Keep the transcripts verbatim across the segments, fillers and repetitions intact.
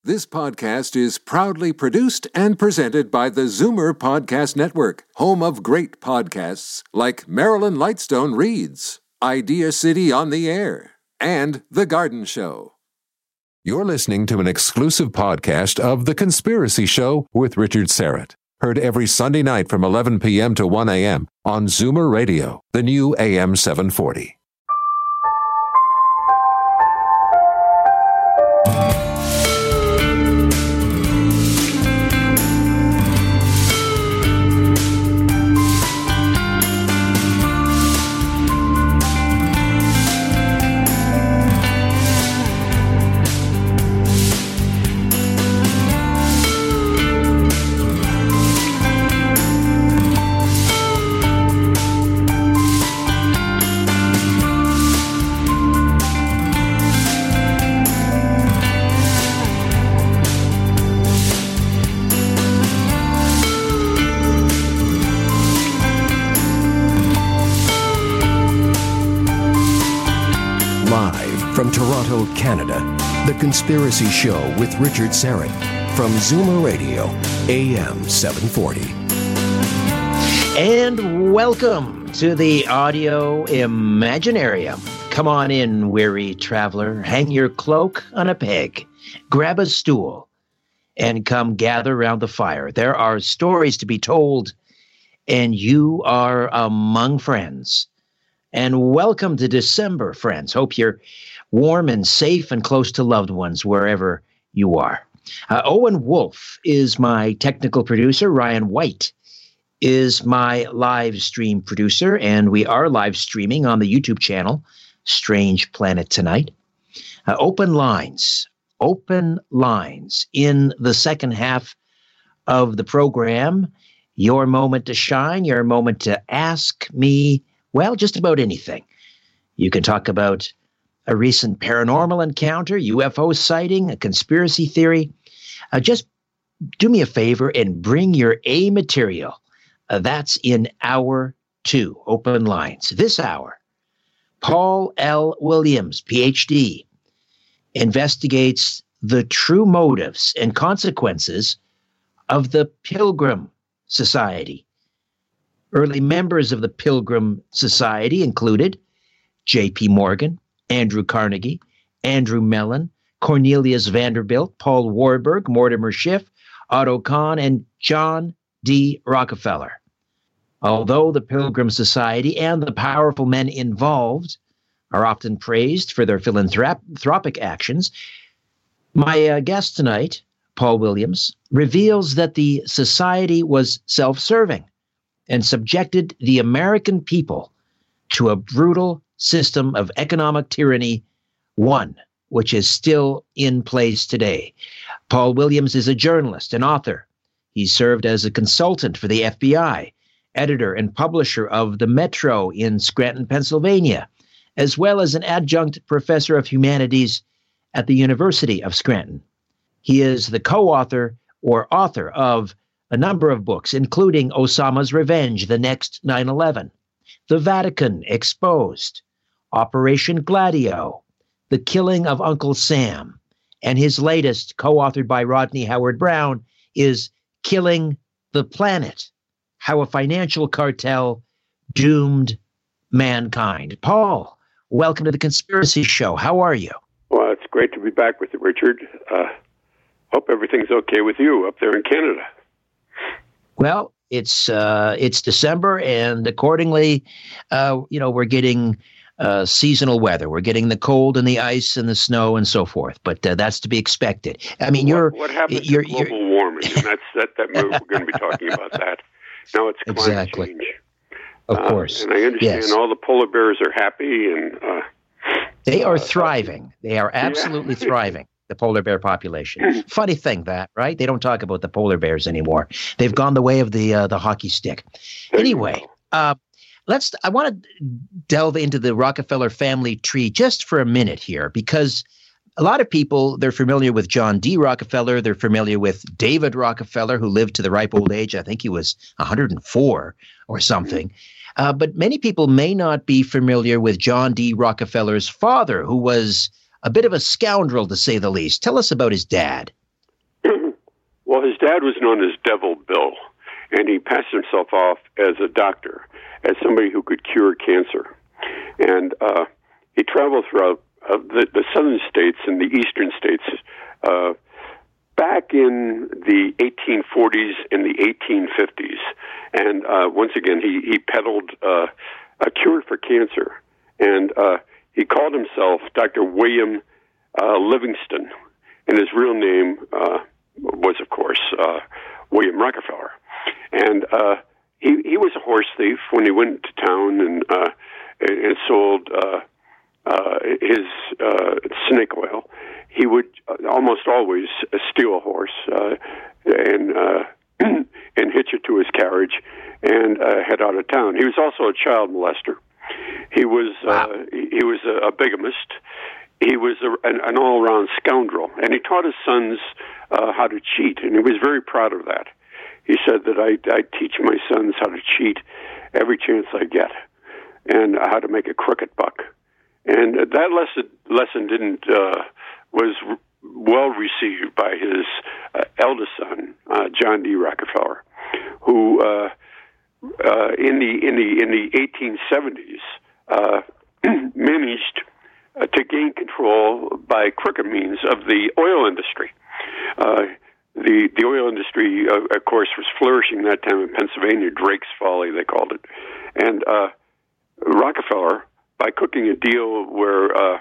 This podcast is proudly produced and presented by the Zoomer Podcast Network, home of great podcasts like Marilyn Lightstone Reads, Idea City on the Air, and The Garden Show. You're listening to an exclusive podcast of The Conspiracy Show with Richard Syrett. Heard every Sunday night from eleven p.m. to one a.m. on Zoomer Radio, the new A M seven forty. From Toronto, Canada, The Conspiracy Show with Richard Syrett from Zoomer Radio, A M seven forty. And welcome to the Audio Imaginarium. Come on in, weary traveler. Hang your cloak on a peg. Grab a stool and come gather around the fire. There are stories to be told, and you are among friends. And welcome to December, friends. Hope you're warm and safe and close to loved ones wherever you are. Uh, Owen Wolf is my technical producer. Ryan White is my live stream producer, and we are live streaming on the YouTube channel, Strange Planet Tonight. Uh, open lines, open lines in the second half of the program. Your moment to shine, your moment to ask me, well, just about anything. You can talk about a recent paranormal encounter, U F O sighting, a conspiracy theory. Uh, just do me a favor and bring your A material. Uh, that's in hour two, open lines. This hour, Paul L. Williams, P H D, investigates the true motives and consequences of the Pilgrim Society. Early members of the Pilgrim Society included J P. Morgan, Andrew Carnegie, Andrew Mellon, Cornelius Vanderbilt, Paul Warburg, Mortimer Schiff, Otto Kahn, and John D. Rockefeller. Although the Pilgrim Society and the powerful men involved are often praised for their philanthropic actions, my uh, guest tonight, Paul Williams, reveals that the society was self-serving and subjected the American people to a brutal system of economic tyranny, one which is still in place today. Paul Williams is a journalist and author. He served as a consultant for the F B I, editor and publisher of The Metro in Scranton, Pennsylvania, as well as an adjunct professor of humanities at the University of Scranton. He is the co-author or author of a number of books, including Osama's Revenge, The Next nine eleven, The Vatican Exposed, Operation Gladio, The Killing of Uncle Sam, and his latest, co-authored by Rodney Howard-Browne, is Killing the Planet, How a Financial Cartel Doomed Mankind. Paul, welcome to The Conspiracy Show. How are you? Well, it's great to be back with you, Richard. Uh, hope everything's okay with you up there in Canada. Well, it's uh, it's December, and accordingly, uh, you know, we're getting uh, seasonal weather. We're getting the cold and the ice and the snow and so forth. But uh, that's to be expected. I mean, you're what, what happens you're, to global you're, warming, and that's that. That move, we're going to be talking about that. Now it's climate exactly. change, of uh, course. And I understand yes. all the polar bears are happy, and uh, they are uh, thriving. They are absolutely yeah. thriving. The polar bear population. Funny thing that, right? They don't talk about the polar bears anymore. They've gone the way of the uh, the hockey stick. Anyway, uh, let's. I want to delve into the Rockefeller family tree just for a minute here, because a lot of people, they're familiar with John D. Rockefeller. They're familiar with David Rockefeller, who lived to the ripe old age. I think he was one hundred four or something. Uh, but many people may not be familiar with John D. Rockefeller's father, who was a bit of a scoundrel, to say the least. Tell us about his dad. Well, his dad was known as Devil Bill, and he passed himself off as a doctor, as somebody who could cure cancer. And uh, he traveled throughout uh, the, the southern states and the eastern states uh, back in the eighteen forties and the eighteen fifties. And uh, once again, he, he peddled uh, a cure for cancer. And uh, he called himself Doctor William uh, Livingston. And his real name uh, was, of course, uh, William Rockefeller. And uh, he, he was a horse thief when he went to town and, uh, and sold uh, uh, his uh, snake oil. He would almost always steal a horse uh, and uh, and hitch it to his carriage and uh, head out of town. He was also a child molester. He was wow. uh, he was a, a bigamist. He was a, an, an all-around scoundrel, and he taught his sons uh, how to cheat, and he was very proud of that. He said that I, I teach my sons how to cheat every chance I get, and how to make a crooked buck. And that lesson lesson didn't uh, was r- well received by his uh, eldest son, uh, John D. Rockefeller, who uh, uh, in the in the in the eighteen seventies uh, managed uh, to gain control by crooked means of the oil industry. Uh, the the oil industry, uh, of course, was flourishing that time in Pennsylvania. Drake's Folly, they called it, and uh, Rockefeller, by cooking a deal where uh,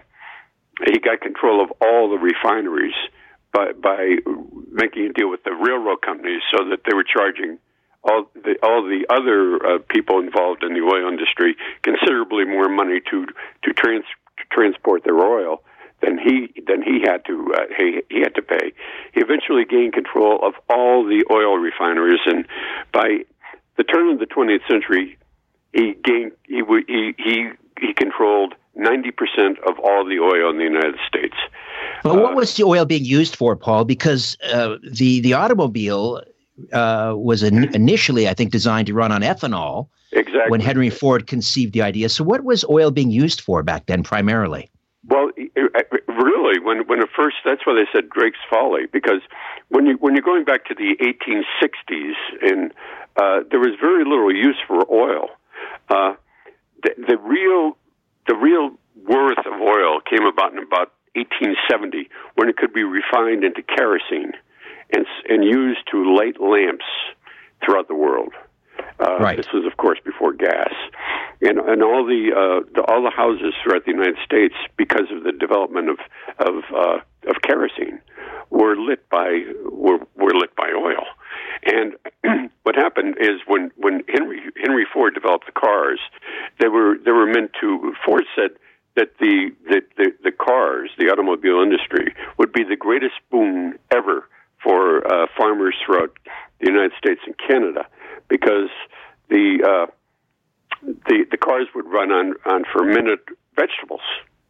he got control of all the refineries by by making a deal with the railroad companies, so that they were charging all the all the other uh, people involved in the oil industry considerably more money to to, trans, to transport their oil than he than he had to uh, he, he had to pay. He eventually gained control of all the oil refineries, and by the turn of the twentieth century, he gained he he he, he controlled ninety percent of all the oil in the United States. But what uh, was the oil being used for, Paul? Because uh, the the automobile uh, was in, initially, I think, designed to run on ethanol. Exactly. When Henry Ford conceived the idea. So what was oil being used for back then primarily? Well, really, when when it first, that's why they said Drake's Folly, because when you when you're going back to the eighteen sixties, and uh, there was very little use for oil. Uh, the, the real the real worth of oil came about in about eighteen seventy, when it could be refined into kerosene and and used to light lamps throughout the world. Uh, right. This was, of course, before gas, and and all the, uh, the all the houses throughout the United States, because of the development of of uh, of kerosene, were lit by were were lit by oil. And what happened is when, when Henry Henry Ford developed the cars, they were they were meant to. Ford said that the the, the, the cars, the automobile industry, would be the greatest boon ever for uh, farmers throughout the United States and Canada, because the uh, the the cars would run on, on fermented vegetables,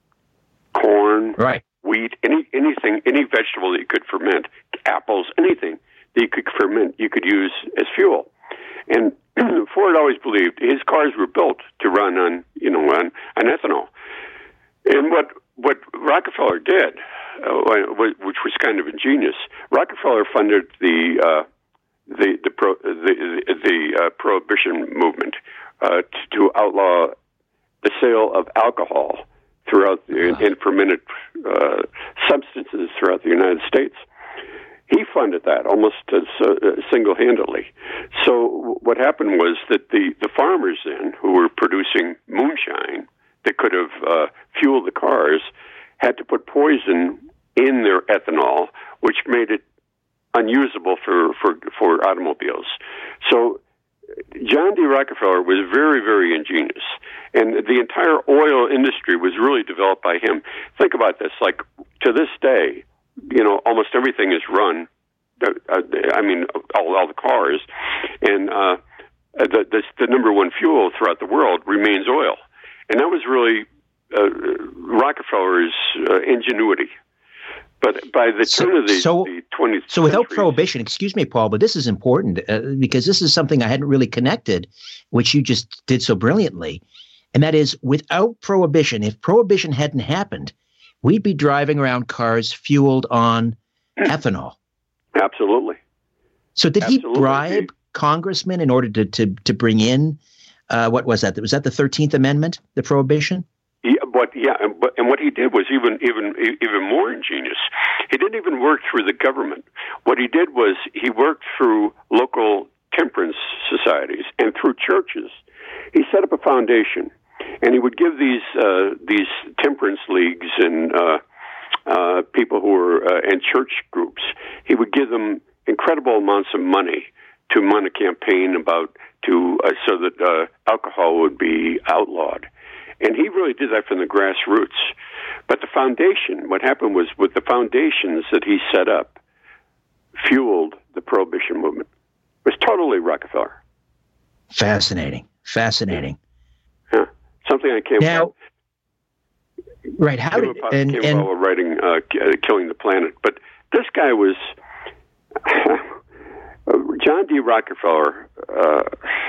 corn, right. wheat, any anything, any vegetable that you could ferment, apples, anything that you could ferment, you could use as fuel. And Ford always believed his cars were built to run on, you know, on, on ethanol. And what what Rockefeller did, uh, which was kind of ingenious, Rockefeller funded the uh, the the pro, the, the uh, prohibition movement uh, to, to outlaw the sale of alcohol throughout the, wow. and fermented uh, substances throughout the United States. He funded that almost as, uh, single-handedly. So what happened was that the, the farmers then, who were producing moonshine that could have uh, fueled the cars, had to put poison in their ethanol, which made it unusable for, for, for automobiles. So John D. Rockefeller was very, very ingenious, and the entire oil industry was really developed by him. Think about this, like to this day, you know, almost everything is run, uh, I mean, all, all the cars, and uh, the, the, the number one fuel throughout the world remains oil. And that was really uh, Rockefeller's uh, ingenuity. But by the so, turn of the, so, the twentieth so without century, prohibition, excuse me, Paul, but this is important uh, because this is something I hadn't really connected, which you just did so brilliantly. And that is, without prohibition, if prohibition hadn't happened, we'd be driving around cars fueled on ethanol. Absolutely. So did Absolutely. he bribe congressmen in order to to, to bring in, uh, what was that? Was that the thirteenth Amendment, the prohibition? Yeah, but yeah, and, but, and what he did was even even even more ingenious. He didn't even work through the government. What he did was he worked through local temperance societies and through churches. He set up a foundation, and he would give these uh, these temperance leagues and uh, uh, people who were uh, and church groups. He would give them incredible amounts of money to run a campaign about to uh, so that uh, alcohol would be outlawed. And he really did that from the grassroots. But the foundation, what happened was with the foundations that he set up, fueled the Prohibition movement. It was totally Rockefeller. Fascinating. Fascinating. Yeah. Something I came now, up right, how came did, about, and, came and, about writing uh, Killing the Planet. But this guy was, John D. Rockefeller, uh,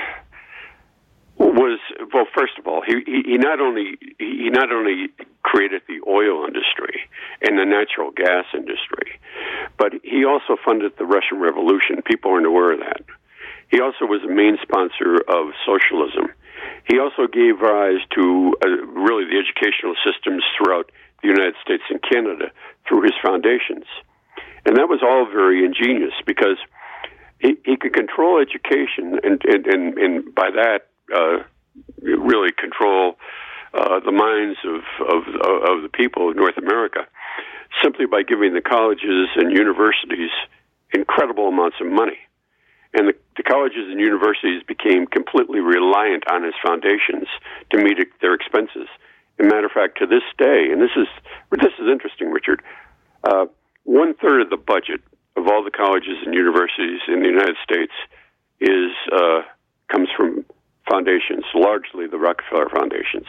was well. First of all, he, he he not only he not only created the oil industry and the natural gas industry, but he also funded the Russian Revolution. People aren't aware of that. He also was a main sponsor of socialism. He also gave rise to uh, really the educational systems throughout the United States and Canada through his foundations, and that was all very ingenious because he he could control education and and and, and by that. Uh, really control uh, the minds of, of of the people of North America simply by giving the colleges and universities incredible amounts of money. And the, the colleges and universities became completely reliant on his foundations to meet their expenses. As a matter of fact, to this day, and this is this is interesting, Richard, uh, one third of the budget of all the colleges and universities in the United States is uh, comes from foundations, largely the Rockefeller foundations.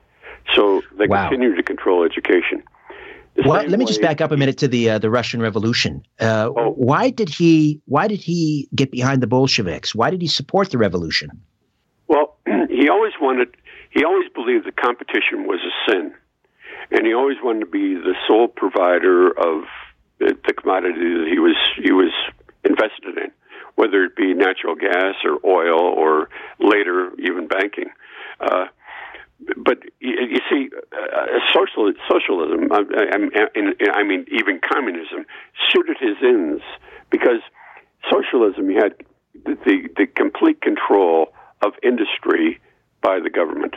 So they wow. continue to control education. The well, let me way, just back up a minute to the uh, the Russian Revolution. Uh, oh. Why did he Why did he get behind the Bolsheviks? Why did he support the revolution? Well, he always wanted. He always believed that competition was a sin, and he always wanted to be the sole provider of the, the commodity that he was he was invested in, whether it be natural gas or oil or later even banking. Uh, but you, you see, uh, social, socialism, I, I, I mean even communism, suited his ends because socialism, you had the, the, the complete control of industry by the government.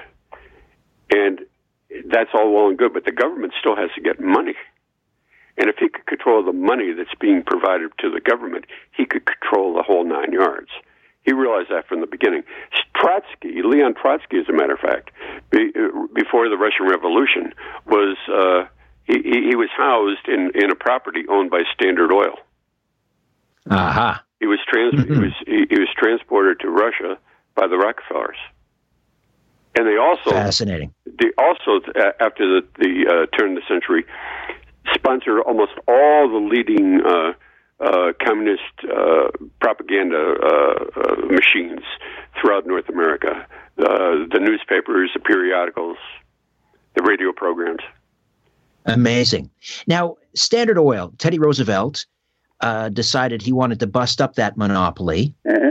And that's all well and good, but the government still has to get money. And if he could control the money that's being provided to the government, he could control the whole nine yards. He realized that from the beginning. Trotsky, Leon Trotsky, as a matter of fact, be, before the Russian Revolution, was uh, he, he was housed in, in a property owned by Standard Oil. Aha. Uh-huh. He was trans mm-hmm. he was he, he was transported to Russia by the Rockefellers. And they also fascinating. They also after the the uh, turn of the century sponsor almost all the leading uh, uh, communist uh, propaganda uh, uh, machines throughout North America. Uh, the newspapers, the periodicals, the radio programs. Amazing. Now, Standard Oil, Teddy Roosevelt uh, decided he wanted to bust up that monopoly. Mm-hmm.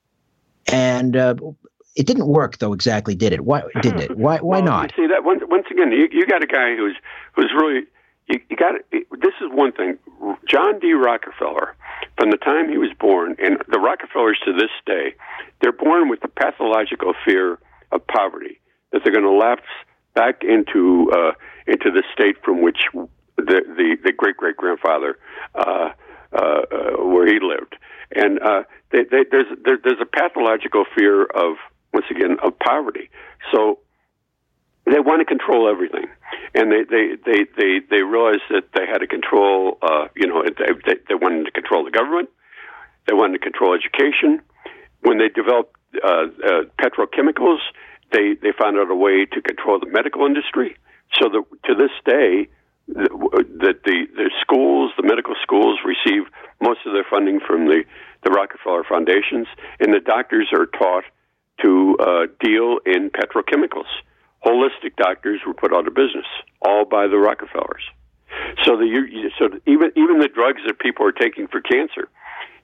And uh, it didn't work, though, exactly, did it? Why didn't it? Why Why well, not? You see, that once, once again, you, you got a guy who's who's really... You, you got this is one thing. John D. Rockefeller, from the time he was born, and the Rockefellers to this day, they're born with the pathological fear of poverty, that they're going to lapse back into uh, into the state from which the the, the great great grandfather uh, uh, uh, where he lived, and uh, they, they, there's there, there's a pathological fear of once again of poverty. So they want to control everything. And they, they, they, they, they realized that they had to control, uh, you know, they, they, they wanted to control the government. They wanted to control education. When they developed uh, uh, petrochemicals, they, they found out a way to control the medical industry. So that to this day, that the, the, the schools, the medical schools, receive most of their funding from the, the Rockefeller foundations, and the doctors are taught to uh, deal in petrochemicals. Holistic doctors were put out of business, all by the Rockefellers. So the so even even the drugs that people are taking for cancer,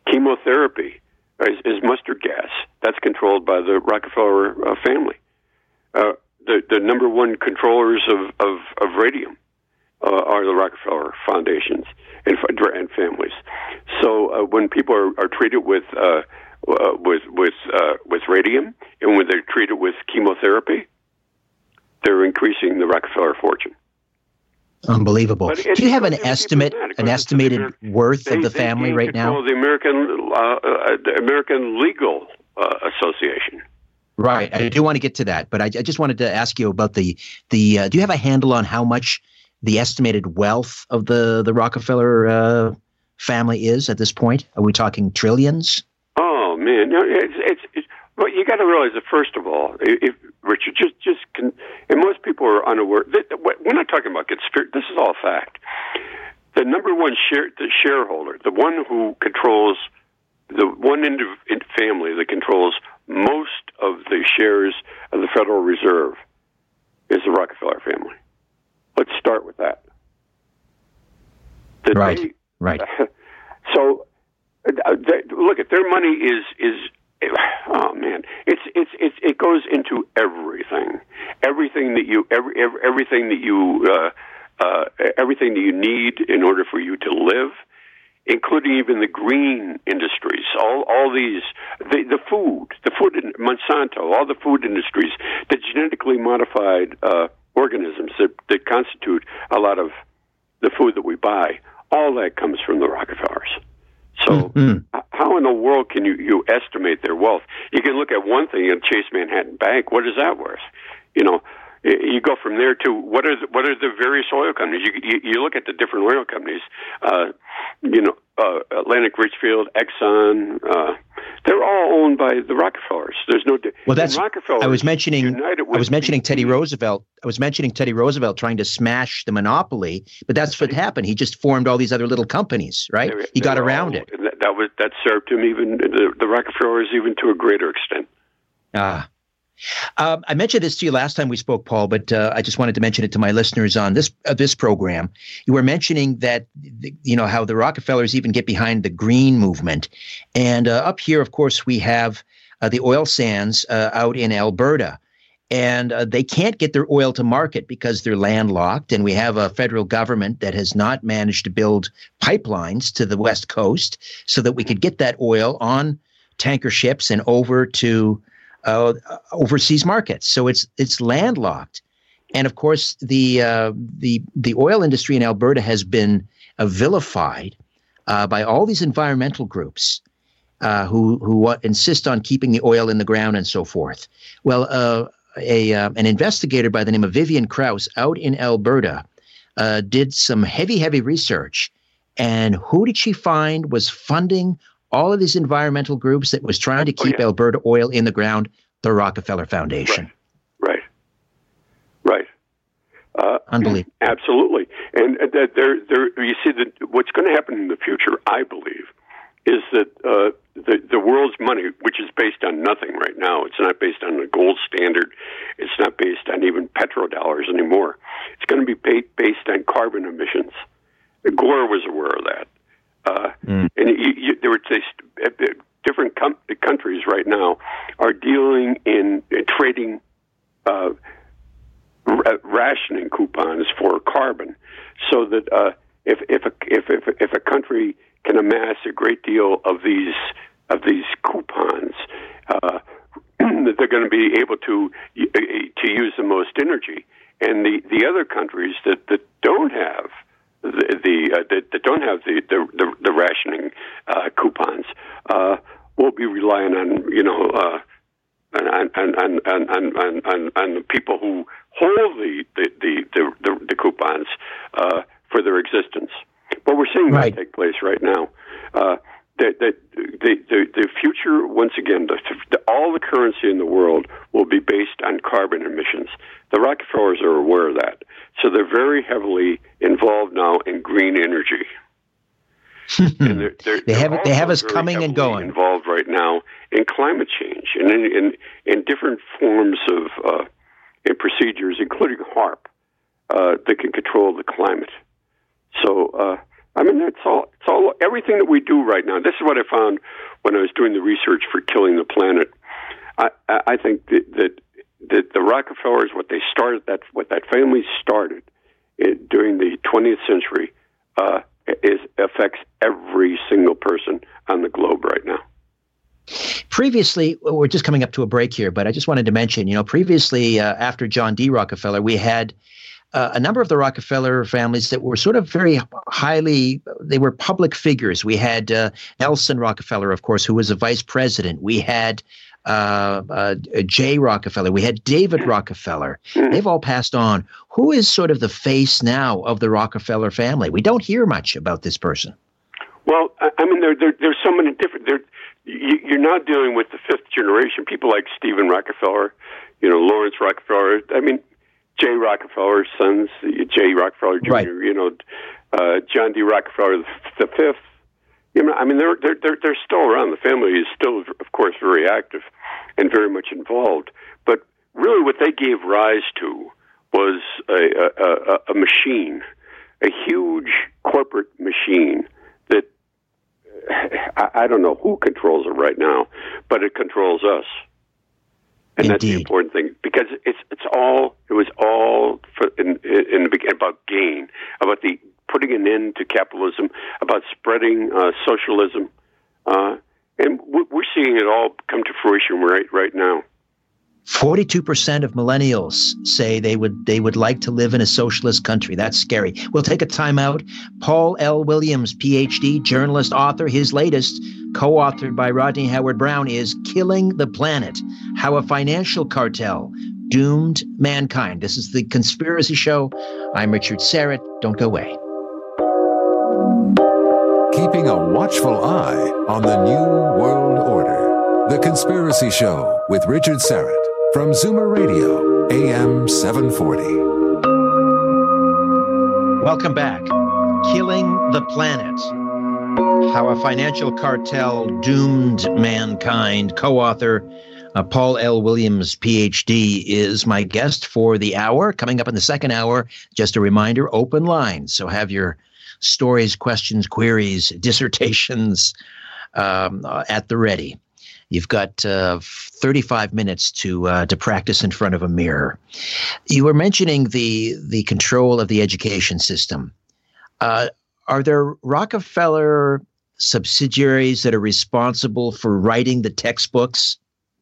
Chemotherapy is, is mustard gas. That's controlled by the Rockefeller uh, family. Uh, the, the number one controllers of, of, of radium uh, are the Rockefeller foundations and, and families. So uh, when people are, are treated with uh, uh, with with uh, with radium, and when they're treated with chemotherapy, they're increasing the Rockefeller fortune. Unbelievable. Do you have an estimate, an estimated Ameri- worth they, of the they family right now? The American uh, uh, the American Legal uh, Association. Right. I do want to get to that, but I, I just wanted to ask you about the the. Uh, do you have a handle on how much the estimated wealth of the the Rockefeller uh, family is at this point? Are we talking trillions? Oh man, no, it's it's. it's well, you got to realize that first of all, if Richard just just can, and most people are unaware. That, we're not talking about conspiracy. This is all fact. The number one share, the shareholder, the one who controls, the one indiv- family that controls most of the shares of the Federal Reserve is the Rockefeller family. Let's start with that. That right. They, right. So, uh, they, look at their money is is. Oh man, it's it's it's it goes into everything, everything that you every, every everything that you uh, uh, everything that you need in order for you to live, including even the green industries. All all these the the food, the food in Monsanto, all the food industries, the genetically modified uh, organisms that that constitute a lot of the food that we buy. All that comes from the Rockefellers. So mm-hmm. how in the world can you, you estimate their wealth? You can look at one thing in Chase Manhattan Bank. What is that worth? You know, you go from there to what are the, what are the various oil companies? You, you, you look at the different oil companies. Uh, you know, uh, Atlantic Richfield, Exxon. Uh, they're all owned by the Rockefellers. There's no. Well, that's. I was mentioning. I was mentioning the, Teddy Roosevelt. I was mentioning Teddy Roosevelt trying to smash the monopoly, but that's what happened. He just formed all these other little companies, right? They, he they got around all, it. That, that was that served him even the, the Rockefellers even to a greater extent. Ah. Um, I mentioned this to you last time we spoke, Paul, but uh, I just wanted to mention it to my listeners on this uh, this program. You were mentioning that, you know, how the Rockefellers even get behind the green movement. And uh, up here, of course, we have uh, the oil sands uh, out in Alberta. And uh, they can't get their oil to market because they're landlocked. And we have a federal government that has not managed to build pipelines to the West Coast so that we could get that oil on tanker ships and over to Uh, overseas markets. So it's it's landlocked, and of course the uh, the the oil industry in Alberta has been uh, vilified uh, by all these environmental groups uh, who who uh, insist on keeping the oil in the ground and so forth. Well, uh, a uh, an investigator by the name of Vivian Krause out in Alberta uh, did some heavy heavy research, and who did she find was funding all of these environmental groups that was trying to keep oh, yeah. Alberta oil in the ground? The Rockefeller Foundation. Right. Right. right. Uh, Unbelievable. Absolutely. And that there, there. You see, that what's going to happen in the future, I believe, is that uh, the the world's money, which is based on nothing right now, it's not based on the gold standard, it's not based on even petrodollars anymore. It's going to be paid based on carbon emissions. Gore was aware of that. Uh, mm. And you, you, there were just, different com- countries right now are dealing in, in trading uh, r- rationing coupons for carbon, so that uh, if if a, if if if a country can amass a great deal of these of these coupons, uh, that they're going to be able to to use the most energy, and the, the other countries that, that don't have the, the uh, that, that don't have the the, the, the rationing uh, coupons uh, will be relying on you know uh, on, on, on, on, on, on, on the people who hold the the the, the, the, the coupons uh, for their existence. But we're seeing right. that take place right now. Uh, that that the, the the future once again, the, the, all the currency in the world will be based on carbon emissions. The Rockefellers are aware of that, so they're very heavily involved now in green energy. and they're, they're, they have they have us very coming and going. Involved right now in climate change and in in, in different forms of uh, in procedures, including HAARP, uh, that can control the climate. So uh, I mean, that's all. It's all everything that we do right now. This is what I found when I was doing the research for Killing the Planet. I, I think that, that that the Rockefellers, what they started, that what that family started it, during the twentieth century, uh, is affects every single person on the globe right now. Previously, we're just coming up to a break here, but I just wanted to mention, you know, previously uh, after John D. Rockefeller, we had Uh, a number of the Rockefeller families that were sort of very highly, they were public figures. We had uh, Nelson Rockefeller, of course, who was a vice president. We had uh, uh, Jay Rockefeller. We had David Rockefeller. They've all passed on. Who is sort of the face now of the Rockefeller family? We don't hear much about this person. Well, I mean, there, there, there's so many different, there, you, you're now dealing with the fifth generation, people like Stephen Rockefeller, you know, Lawrence Rockefeller. I mean, Jay Rockefeller's sons, Jay Rockefeller Junior, right. you know, uh, John D. Rockefeller the fifth. You know, I mean, they're they're they're they're still around. The family is still, of course, very active and very much involved. But really, what they gave rise to was a a, a machine, a huge corporate machine that I, I don't know who controls it right now, but it controls us. And Indeed. That's the important thing, because it's it's all it was all for in, in the beginning about gain, about the putting an end to capitalism, about spreading uh, socialism, uh, and we're seeing it all come to fruition right right now. Forty-two percent of millennials say they would they would like to live in a socialist country. That's scary. We'll take a time out. Paul L. Williams, P H D, journalist, author. His latest, co-authored by Rodney Howard-Browne, is Killing the Planet: How a Financial Cartel Doomed Mankind. This is The Conspiracy Show. I'm Richard Syrett. Don't go away. Keeping a watchful eye on the New World Order. The Conspiracy Show with Richard Syrett. From Zoomer Radio, A M seven forty. Welcome back. Killing the Planet: How a Financial Cartel Doomed Mankind. Co-author uh, Paul L. Williams, P H D, is my guest for the hour. Coming up in the second hour, just a reminder, open lines. So have your stories, questions, queries, dissertations um, uh, at the ready. You've got uh, thirty-five minutes to uh, to practice in front of a mirror. You were mentioning the the control of the education system. Uh, are there Rockefeller subsidiaries that are responsible for writing the textbooks?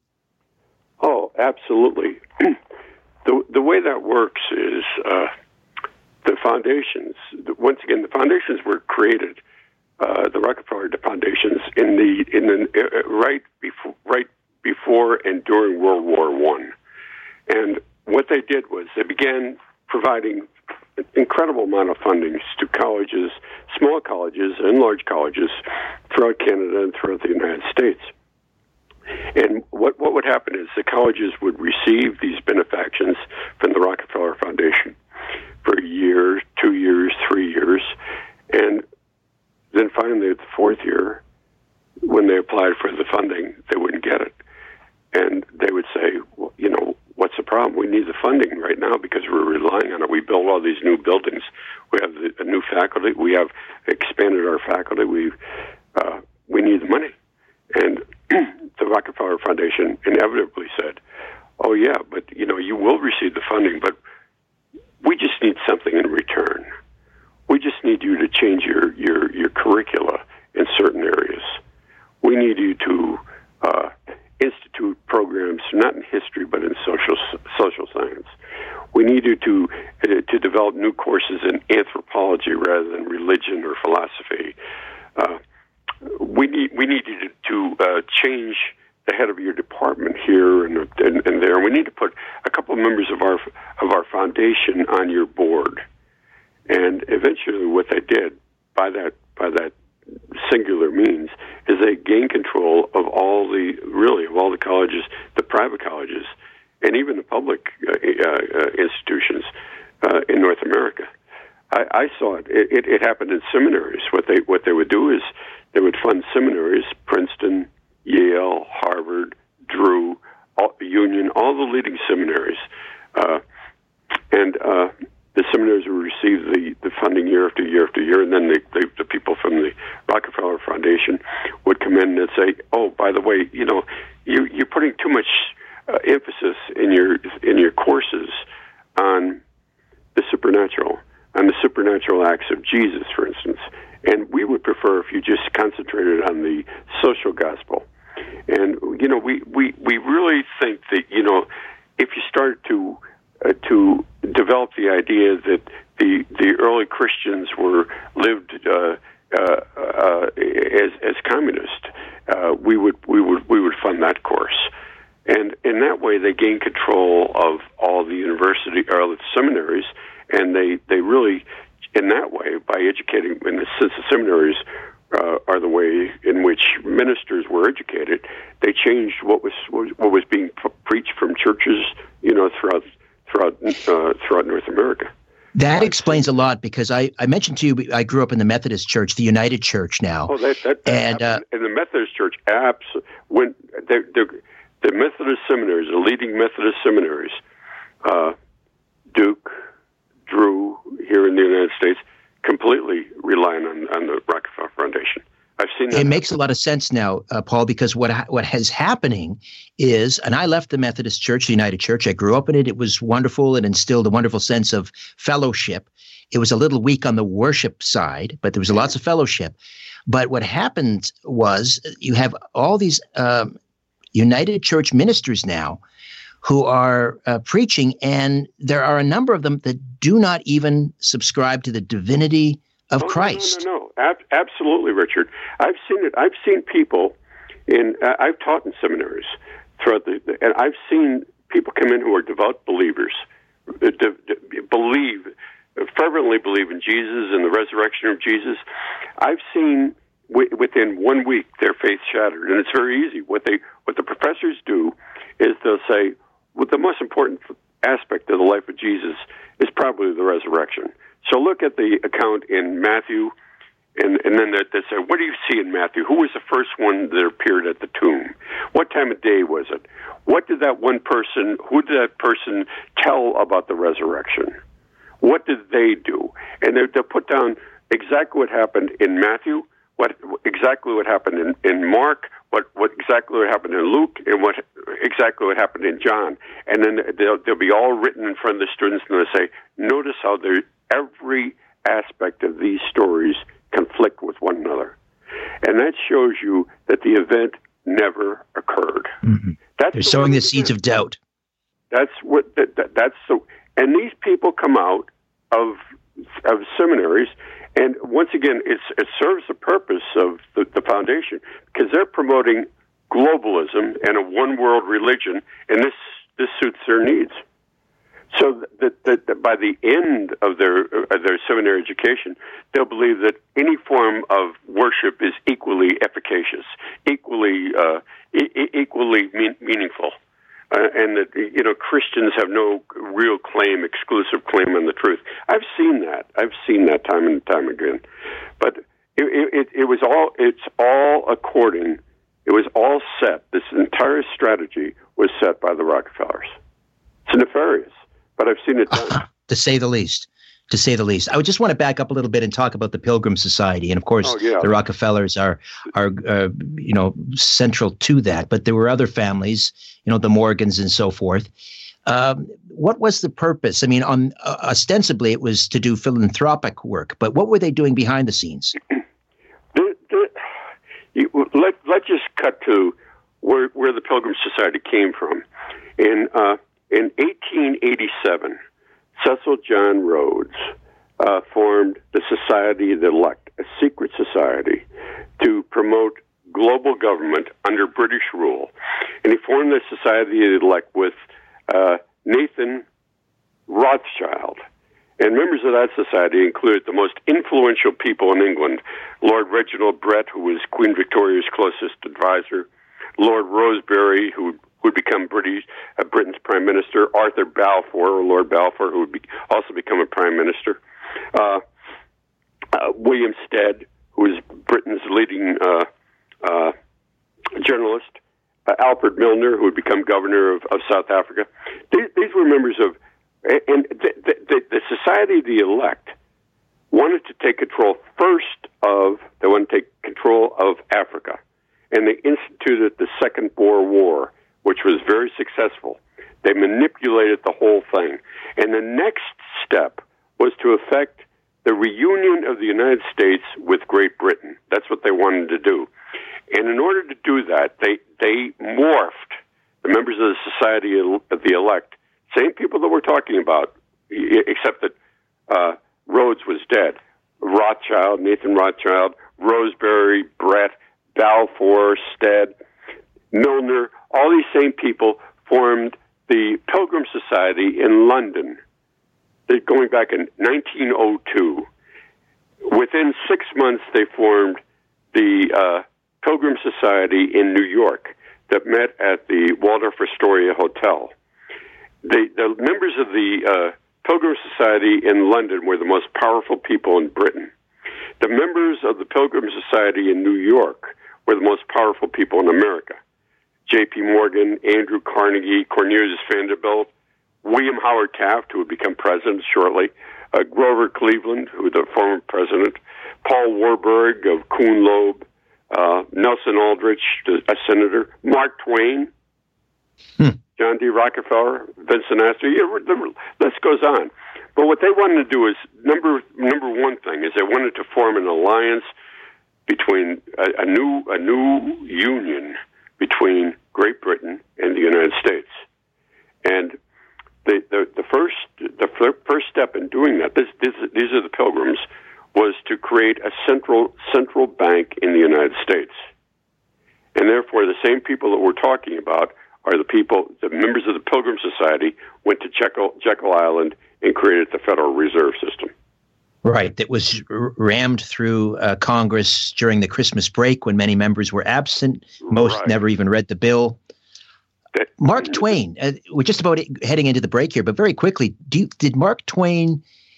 Oh, absolutely. the the way that works is uh, the foundations. Once again, the foundations were created. Uh, the Rockefeller foundations in the in the uh, right before right before and during World War One, and what they did was they began providing an incredible amount of funding to colleges, small colleges and large colleges throughout Canada and throughout the United States. And what what would happen is the colleges would receive these benefactions from the Rockefeller Foundation for a year, two years, three years, and then finally, at the fourth year, when they applied for the funding, they wouldn't get it. And they would say, well, you know, what's the problem? We need the funding right now because we're relying on it. We built all these new buildings. We have the, a new faculty. We have expanded our faculty. We uh, we need the money. And the Rockefeller Foundation inevitably said, oh, yeah, but, you know, you will receive the funding, but we just need something in return. We just need you to change your, your, your curricula in certain areas. We need you to uh, institute programs, not in history, but in social social science. We need you to uh, to develop new courses in anthropology rather than religion or philosophy. Uh, we need we need you to, to uh, change the head of your department here and, and, and there. We need to put a couple of members of our of our foundation on your board. And eventually, what they did by that by that singular means is they gained control of all the really of all the colleges, the private colleges, and even the public uh, uh, institutions uh, in North America. I, I saw it. It, it. It happened in seminaries. What they what they would do is they would fund seminaries: Princeton, Yale, Harvard, Drew, all, Union, all the leading seminaries, uh, and. Uh, the seminaries would receive the, the funding year after year after year, and then the, the, the people from the Rockefeller Foundation would come in and say, "Oh, by the way, you know, you, you're putting too much uh, emphasis in your in your courses on the supernatural, on the supernatural acts of Jesus, for instance. And we would prefer if you just concentrated on the social gospel." And you know, we, we, we really think that, you know, if you start to uh, to develop the idea that the the early Christians were lived uh, uh, uh, as as communists, uh, we would we would we would fund that course. And in that way, they gain control of all the university or the seminaries, and they, they really, in that way, by educating, and since the seminaries uh, are the way in which ministers were educated, they changed what was what was being preached from churches, you know, throughout throughout uh, throughout North America. That explains a lot, because I, I mentioned to you I grew up in the Methodist Church, the United Church now. Oh, that, that, that and uh, in the Methodist Church, abs- when they're, they're, the Methodist seminaries, the leading Methodist seminaries, uh, Duke, Drew, here in the United States, completely relying on, on the Rockefeller Foundation. I've seen that. It makes a lot of sense now, uh, Paul, because what what has happening is, and I left the Methodist Church, the United Church. I grew up in it. It was wonderful. It instilled a wonderful sense of fellowship. It was a little weak on the worship side, but there was lots of fellowship. But what happened was you have all these um, United Church ministers now who are uh, preaching, and there are a number of them that do not even subscribe to the divinity of oh, Christ. No, no, no, no. Ab- absolutely, Richard. I've seen it. I've seen people in. Uh, I've taught in seminaries throughout the, the, and I've seen people come in who are devout believers, uh, de, de, believe fervently believe in Jesus and the resurrection of Jesus. I've seen w- within one week their faith shattered, and it's very easy. What they what the professors do is they'll say, well, the most important aspect of the life of Jesus is probably the resurrection. So look at the account in Matthew, and, and then they say, what do you see in Matthew? Who was the first one that appeared at the tomb? What time of day was it? What did that one person, who did that person tell about the resurrection? What did they do? And they, they'll put down exactly what happened in Matthew, what exactly what happened in, in Mark, what, what exactly what happened in Luke, and what exactly what happened in John. And then they'll, they'll be all written in front of the students, and they'll say, notice how there, every aspect of these stories conflict with one another. And that shows you that the event never occurred. Mm-hmm. That's They're the sowing the seeds of doubt. That's what, that, that, that's the, and these people come out of of seminaries, and once again, it's, it serves the purpose of the, the foundation, because they're promoting globalism and a one-world religion, and this, this suits their needs. So that, that, that by the end of their of their seminary education, they'll believe that any form of worship is equally efficacious, equally uh, e- equally mean, meaningful. Uh, and that, you know, Christians have no real claim, exclusive claim on the truth. I've seen that. I've seen that time and time again. But it, it, it was all, it's all according, it was all set. This entire strategy was set by the Rockefellers. It's nefarious, but I've seen it done. To say the least. To say the least. I would just want to back up a little bit and talk about the Pilgrim Society. And of course, oh, yeah. the Rockefellers are, are uh, you know, central to that. But there were other families, you know, the Morgans and so forth. Um, what was the purpose? I mean, on, uh, ostensibly, it was to do philanthropic work. But what were they doing behind the scenes? the, the, you, let, let's just cut to where, where the Pilgrim Society came from. In, uh, in eighteen eighty-seven, Cecil John Rhodes uh, formed the Society of the Elect, a secret society to promote global government under British rule. And he formed the Society of the Elect with uh, Nathan Rothschild. And members of that society included the most influential people in England, Lord Reginald Brett, who was Queen Victoria's closest advisor, Lord Rosebery, who would become British, uh, Britain's prime minister, Arthur Balfour, or Lord Balfour, who would be, also become a prime minister, uh, uh, William Stead, who was Britain's leading uh, uh, journalist, uh, Alfred Milner, who would become governor of, of South Africa. These, these were members of, and th- th- the, the Society of the Elect wanted to take control first of, they wanted to take control of Africa. And they instituted the Second Boer War, which was very successful. They manipulated the whole thing. And the next step was to effect the reunion of the United States with Great Britain. That's what they wanted to do. And in order to do that, they, they morphed the members of the Society of the Elect, same people that we're talking about, except that uh, Rhodes was dead. Rothschild, Nathan Rothschild, Rosebery, Brett, Balfour, Stead, Milner, all these same people formed the Pilgrim Society in London, going back in nineteen oh two. Within six months, they formed the uh, Pilgrim Society in New York that met at the Waldorf Astoria Hotel. The, the members of the uh, Pilgrim Society in London were the most powerful people in Britain. The members of the Pilgrim Society in New York were the most powerful people in America. J P Morgan, Andrew Carnegie, Cornelius Vanderbilt, William Howard Taft, who would become president shortly, uh, Grover Cleveland, who was the former president, Paul Warburg of Kuhn Loeb, uh, Nelson Aldrich, a senator, Mark Twain, hmm. John D. Rockefeller, Vincent Astor. Yeah, the list goes on. But what they wanted to do is, number number one thing is they wanted to form an alliance between a, a new a new union between Great Britain and the United States. And the the, the first the first step in doing that, this, this, these are the Pilgrims, was to create a central central bank in the United States. And therefore, the same people that we're talking about are the people, the members of the Pilgrim Society went to Jekyll, Jekyll Island and created the Federal Reserve System. Right, that was rammed through uh, Congress during the Christmas break when many members were absent. Most right. never even read the bill. That, Mark Twain, uh, we're just about heading into the break here, but very quickly, do you, did Mark Twain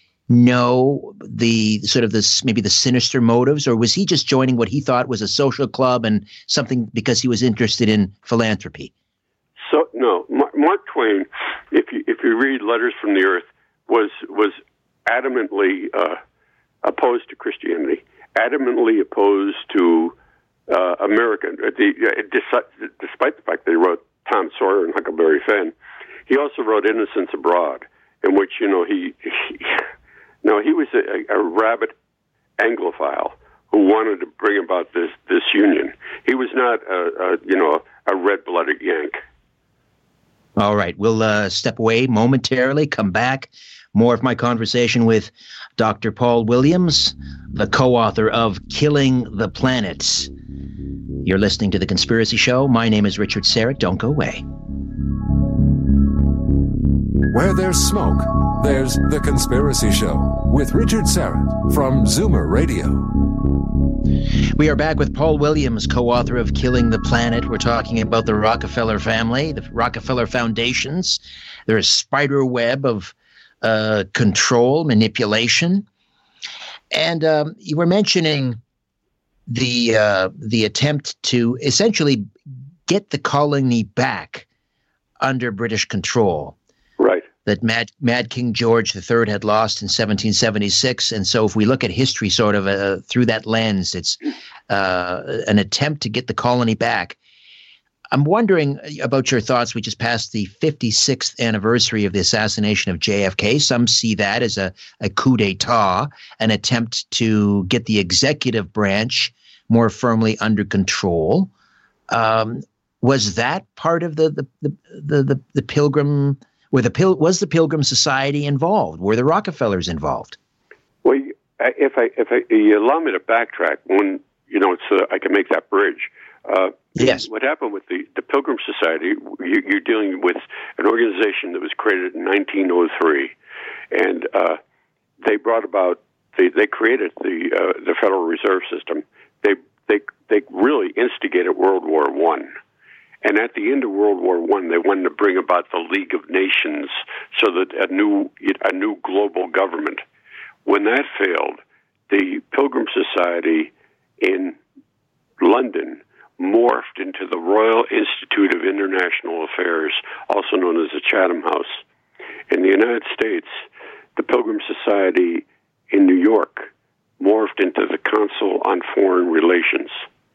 know the sort of this maybe the sinister motives, or was he just joining what he thought was a social club and something because he was interested in philanthropy? So no, Mark Twain, if you if you read Letters from the Earth, was was adamantly uh, opposed to Christianity, adamantly opposed to uh, American. Uh, the, uh, despite the fact that he wrote Tom Sawyer and Huckleberry Finn, he also wrote Innocents Abroad, in which you know he, he no he was a, a rabid Anglophile who wanted to bring about this this union. He was not a, a you know a red-blooded Yank. All right, we'll uh, step away momentarily, come back. More of my conversation with Doctor Paul Williams, the co-author of Killing the Planets. You're listening to The Conspiracy Show. My name is Richard Sarek. Don't go away. Where there's smoke, there's The Conspiracy Show with Richard Sarek from Zoomer Radio. We are back with Paul Williams, co-author of Killing the Planet. We're talking about the Rockefeller family, the Rockefeller foundations. They're a spider web of uh, control, manipulation. And um, you were mentioning the uh, the attempt to essentially get the colony back under British control. Right. That Mad, Mad King George the Third had lost in seventeen seventy-six. And so if we look at history sort of uh, through that lens, it's uh, an attempt to get the colony back. I'm wondering about your thoughts. We just passed the fifty-sixth anniversary of the assassination of J F K. Some see that as a, a coup d'etat, an attempt to get the executive branch more firmly under control. Um, was that part of the the the the, the, the Pilgrim? Were the Pil- was the Pilgrim Society involved? Were the Rockefellers involved? Well, if I if I, you allow me to backtrack, when you know, so I can make that bridge. Uh, yes. What happened with the, the Pilgrim Society? You, you're dealing with an organization that was created in nineteen oh three, and uh, they brought about they, they created the uh, the Federal Reserve System. They they they really instigated World War One. And at the end of World War One, they wanted to bring about the League of Nations, so that a new a new global government. When that failed, the Pilgrim Society in London morphed into the Royal Institute of International Affairs, also known as the Chatham House. In the United States, the Pilgrim Society in New York morphed into the Council on Foreign Relations.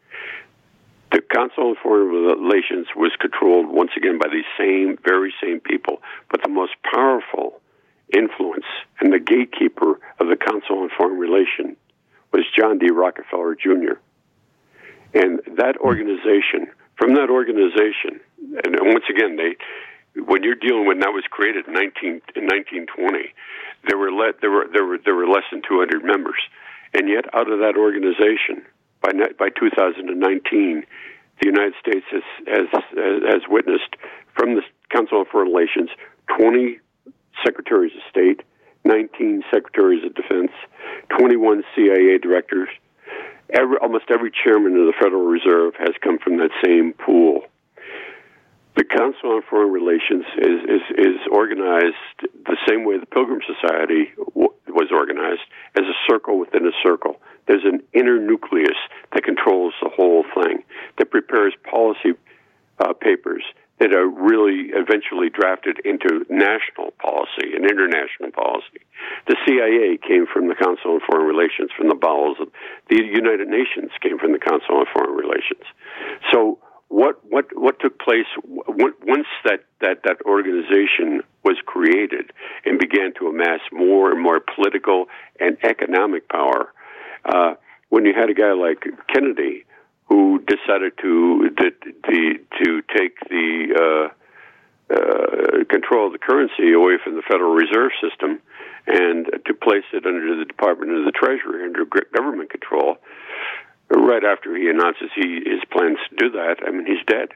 The Council on Foreign Relations was controlled, once again, by these same, very same people, but the most powerful influence and the gatekeeper of the Council on Foreign Relations was John D. Rockefeller, Junior And that organization, from that organization, and once again, they, when you're dealing with, that was created in nineteen in nineteen twenty, there were le, there were there were there were less than two hundred members, and yet out of that organization, by by two thousand nineteen, the United States has has has witnessed from the Council on Foreign Relations twenty secretaries of state, nineteen secretaries of defense, twenty-one C I A directors. Every, almost every chairman of the Federal Reserve has come from that same pool. The Council on Foreign Relations is, is, is organized the same way the Pilgrim Society w- was organized, as a circle within a circle. There's an inner nucleus that controls the whole thing, that prepares policy uh, papers that are really eventually drafted into national policy and international policy. The C I A came from the Council on Foreign Relations, from the bowels of the United Nations came from the Council on Foreign Relations. So what what what took place once that, that, that organization was created and began to amass more and more political and economic power, uh, when you had a guy like Kennedy, who decided to to, to take the uh, uh, control of the currency away from the Federal Reserve System and to place it under the Department of the Treasury, under government control. Right after he announces he his plans to do that, I mean, he's dead.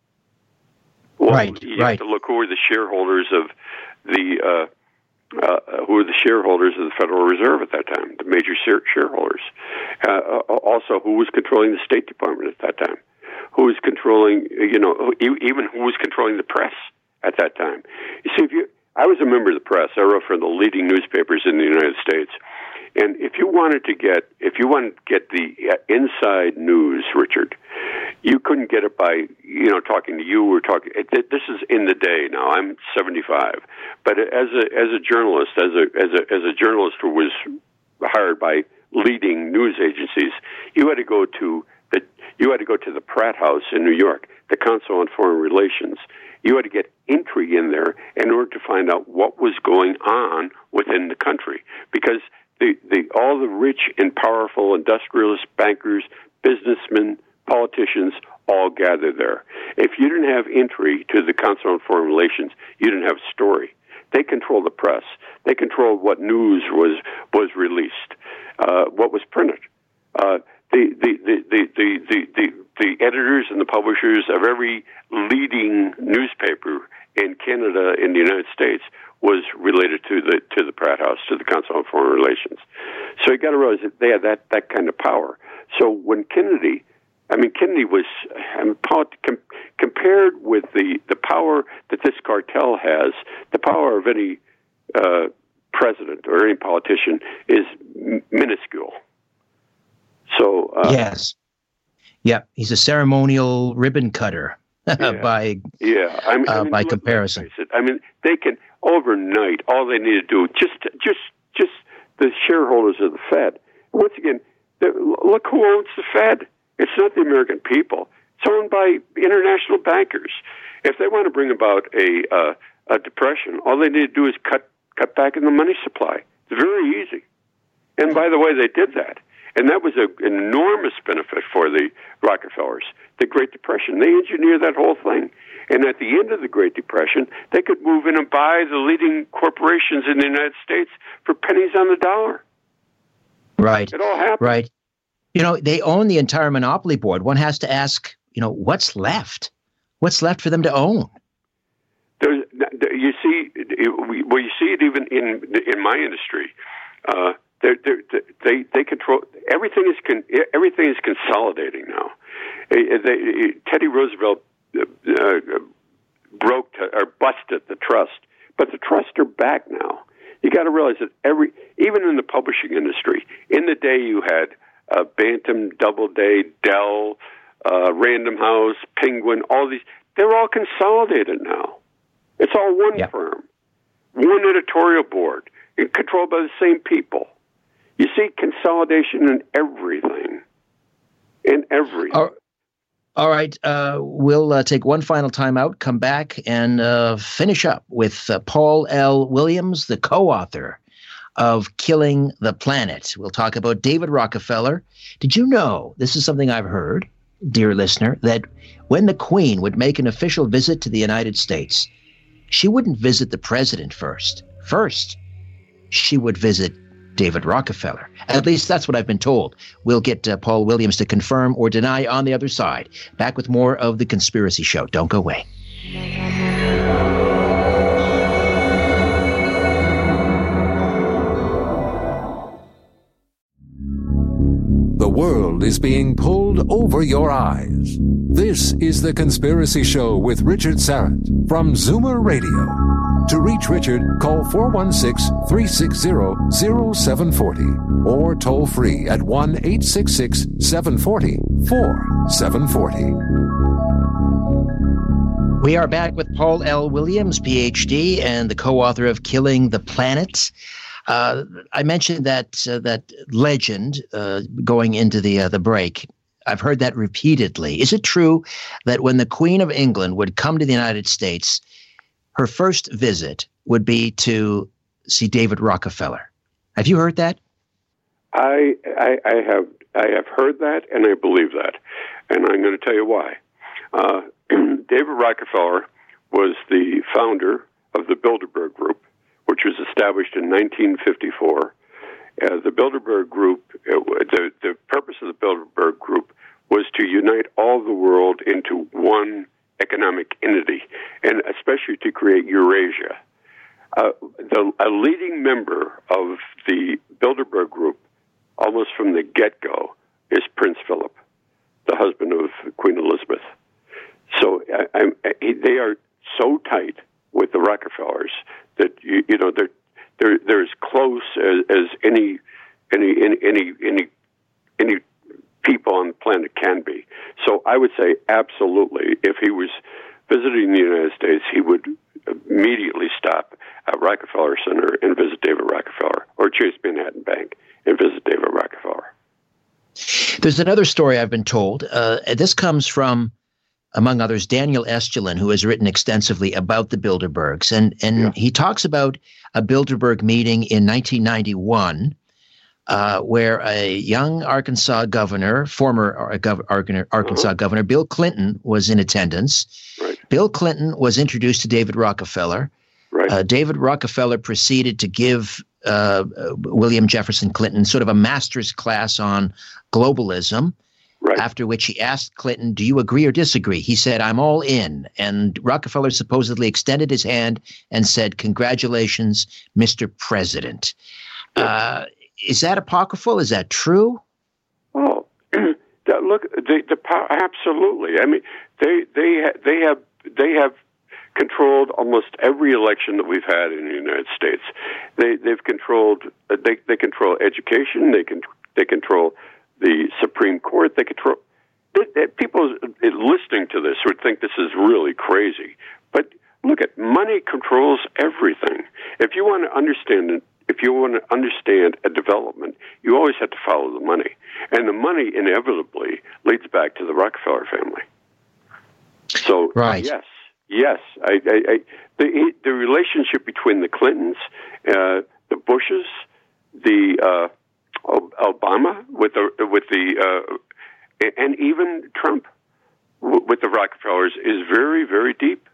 Well, right, you right. have to look who are the shareholders of the uh, uh, who are the shareholders of the Federal Reserve at that time, the major share- shareholders. Uh, also, who was controlling the State Department at that time? Who was controlling, you know, even who was controlling the press at that time? You see, if you, I was a member of the press. I wrote for the leading newspapers in the United States. And if you wanted to get, if you wanted to get the inside news, Richard, you couldn't get it by, you know, talking to you or talking. This is in the day now. I'm seventy-five, but as a as a journalist, as a as a as a journalist who was hired by leading news agencies, you had to go to the you had to go to the Pratt House in New York, the Council on Foreign Relations. You had to get entry in there in order to find out what was going on within the country, because The, the, all the rich and powerful industrialists, bankers, businessmen, politicians all gathered there. If you didn't have entry to the Council on Foreign Relations, you didn't have a story. They controlled the press. They controlled what news was was released, uh, what was printed. Uh, the, the, the, the, the, the, the, the editors and the publishers of every leading newspaper in Canada, in the United States, was related to the to the Pratt House, to the Council on Foreign Relations. So you got to realize that they had that, that kind of power. So when Kennedy, I mean, Kennedy was I mean, com, compared with the, the power that this cartel has, the power of any uh, president or any politician is m- minuscule. So uh, yes, yeah, he's a ceremonial ribbon cutter. yeah. by yeah, I mean, uh, I mean, by look, comparison. I mean, they can overnight. All they need to do just just just the shareholders of the Fed. Once again, look who owns the Fed. It's not the American people. It's owned by international bankers. If they want to bring about a uh, a depression, all they need to do is cut cut back in the money supply. It's very easy. And by the way, they did that. And that was a, an enormous benefit for the Rockefellers, the Great Depression. They engineered that whole thing. And at the end of the Great Depression, they could move in and buy the leading corporations in the United States for pennies on the dollar. Right. It all happened. Right. You know, they own the entire monopoly board. One has to ask, you know, what's left? What's left for them to own? There's, you see, well, you see it even in in my industry. Uh, They're, they're, they they control everything. Is con, everything is consolidating now. They, they, Teddy Roosevelt uh, broke to, or busted the trust, but the trusts are back now. You got to realize that every, even in the publishing industry, in the day you had uh, Bantam, Doubleday, Dell, uh, Random House, Penguin, all these. They're all consolidated now. It's all one yeah. firm, one editorial board. controlled by the same people. You see consolidation in everything. In everything. All, all right. Uh, we'll uh, take one final time out, come back, and uh, finish up with uh, Paul L. Williams, the co-author of Killing the Planet. We'll talk about David Rockefeller. Did you know, this is something I've heard, dear listener, that when the Queen would make an official visit to the United States, she wouldn't visit the president first. First, she would visit David Rockefeller. At least that's what I've been told. We'll get uh, Paul Williams to confirm or deny on the other side. Back with more of The Conspiracy Show. Don't go away. The world is being pulled over your eyes. This is The Conspiracy Show with Richard Syrett from Zoomer Radio. To reach Richard, call four one six, three six zero, zero seven four zero or toll free at one eight six six, seven four zero, four seven four zero. We are back with Paul L. Williams, P H D, and the co-author of Killing the Planet. Uh, I mentioned that uh, that legend uh, going into the uh, the break. I've heard that repeatedly. Is it true that when the Queen of England would come to the United States, her first visit would be to see David Rockefeller? Have you heard that? I, I, I have I have heard that, and I believe that, and I'm going to tell you why. Uh, David Rockefeller was the founder of the Bilderberg Group, which was established in nineteen fifty-four. Uh, the Bilderberg Group, it, the, the purpose of the Bilderberg Group was to unite all the world into one economic entity, and especially to create Eurasia. Uh, the, a leading member of the Bilderberg Group, almost from the get-go, is Prince Philip, the husband of Queen Elizabeth. So I, I, they are so tight with the Rockefellers that you, you know they're they're they're as close as, as any any any any any any people on the planet can be. So I would say absolutely, if he was visiting the United States, he would immediately stop at Rockefeller Center and visit David Rockefeller, or Chase Manhattan Bank and visit David Rockefeller. There's another story I've been told. Uh, this comes from, among others, Daniel Estulin, who has written extensively about the Bilderbergs. And, and yeah. he talks about a Bilderberg meeting in nineteen ninety-one uh, where a young Arkansas governor, former uh, gov- Arkansas uh-huh. governor, Bill Clinton, was in attendance. Right. Bill Clinton was introduced to David Rockefeller. Right. Uh, David Rockefeller proceeded to give uh, uh, William Jefferson Clinton sort of a master's class on globalism. Right. After which he asked Clinton, do you agree or disagree? He said, I'm all in. And Rockefeller supposedly extended his hand and said, congratulations, Mister President. Yeah. Uh, is that apocryphal? Is that true? Oh, that, look, the, the absolutely. I mean, they they ha- they have they have controlled almost every election that we've had in the United States. They they've controlled uh, they they control education. They can they control the Supreme Court. They control. It, it, people listening to this would think this is really crazy, but look at money controls everything. If you want to understand it, if you want to understand a development, you always have to follow the money, and the money inevitably leads back to the Rockefeller family. So right. yes, yes, I, I, I, the the relationship between the Clintons, uh, the Bushes, the uh, Obama with the with the uh, and even Trump with the Rockefellers is very, very deep.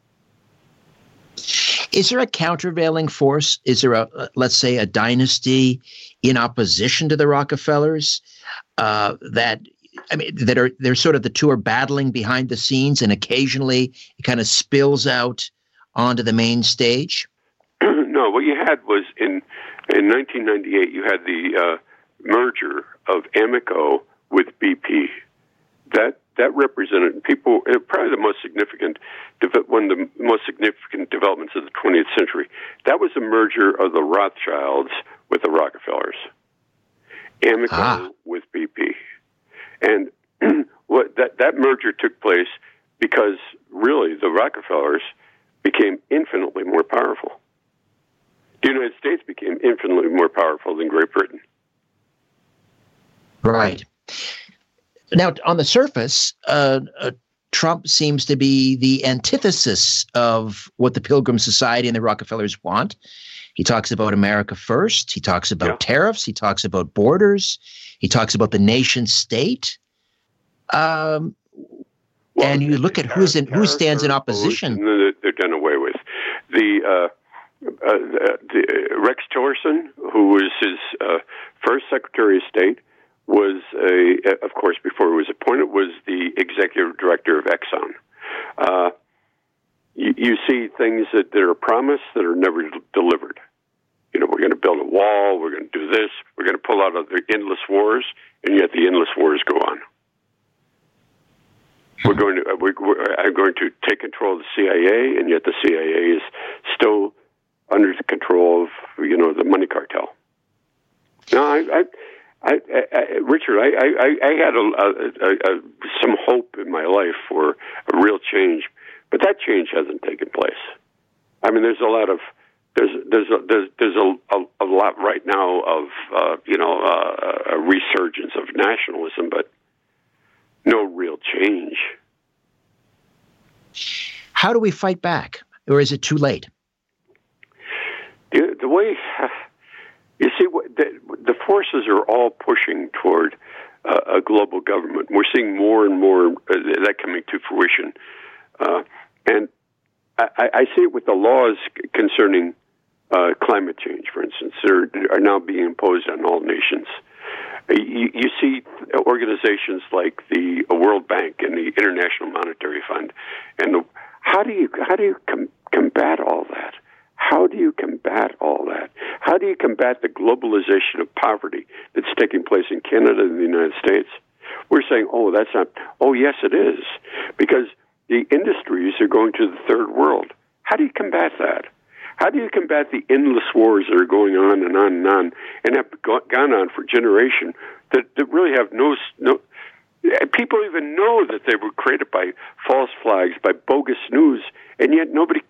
Is there a countervailing force? Is there a, let's say, a dynasty in opposition to the Rockefellers uh, that, I mean, that are they're sort of the two are battling behind the scenes, and occasionally it kind of spills out onto the main stage? No, what you had was in in nineteen ninety-eight, you had the uh, merger of Amoco with B P. That that represented people, probably the most significant, one of the most significant developments of the twentieth century. That was a merger of the Rothschilds with the Rockefellers. Amoco ah. with B P. And what that, that merger took place because, really, the Rockefellers became infinitely more powerful. the United States became infinitely more powerful than Great Britain. Right. Now, on the surface, uh, uh, Trump seems to be the antithesis of what the Pilgrim Society and the Rockefellers want. He talks about America first. He talks about yeah. tariffs. He talks about borders. He talks about the nation state. Um, well, and you look at who's in, who stands in opposition. They're done away with. The, uh, uh, the, the Rex Tillerson, who was his uh, first Secretary of State, was, a, of course, before he was appointed, was the executive director of Exxon. Uh, you, you see things that, that are promised that are never d- delivered. You know, we're going to build a wall, we're going to do this, we're going to pull out of the endless wars, and yet the endless wars go on. We're going to, we're, we're, I'm going to take control of the C I A, and yet the C I A is still under the control of, you know, the money cartel. No, I... I I, I, I, Richard, I, I, I had a, a, a, some hope in my life for a real change, but that change hasn't taken place. I mean, there's a lot of there's there's a, there's there's a, a, a lot right now of uh, you know uh, a resurgence of nationalism, but no real change. How do we fight back, or is it too late? The, the way. You see, the, the forces are all pushing toward uh, a global government. We're seeing more and more uh, that coming to fruition. Uh, and I, I see it with the laws concerning uh, climate change, for instance, that are now being imposed on all nations. You, you see organizations like the World Bank and the International Monetary Fund. And the, how do you, how do you com- combat all that? How do you combat all that? How do you combat the globalization of poverty that's taking place in Canada and the United States? We're saying, oh, that's not, oh, yes, it is, because the industries are going to the third world. How do you combat that? How do you combat the endless wars that are going on and on and on and have gone on for generations that, that really have no, no, people even know that they were created by false flags, by bogus news, and yet nobody...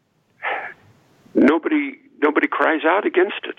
Nobody, nobody cries out against it.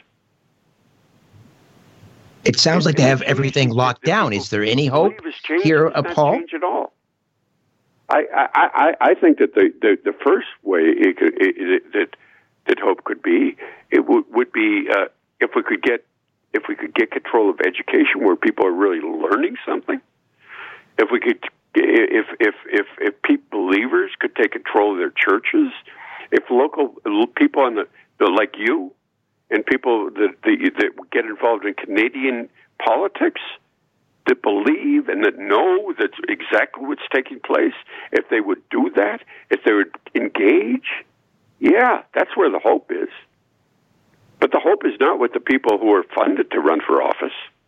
It sounds like they have everything locked down. Is there any hope here, uh, Paul? Change at all. I, I, I, I think that the, the, the first way it could, it, it, that that hope could be it would would be uh, if we could get if we could get control of education where people are really learning something. If we could, if if if if people, believers could take control of their churches. If local people on the, the like you and people that, that that get involved in Canadian politics that believe and that know that's exactly what's taking place, if they would do that, if they would engage, yeah, that's where the hope is. But the hope is not with the people who are funded to run for office.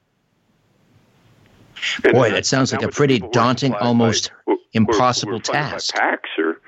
And Boy, that sounds like a pretty daunting, almost by, impossible who are, who are task. By PACs or,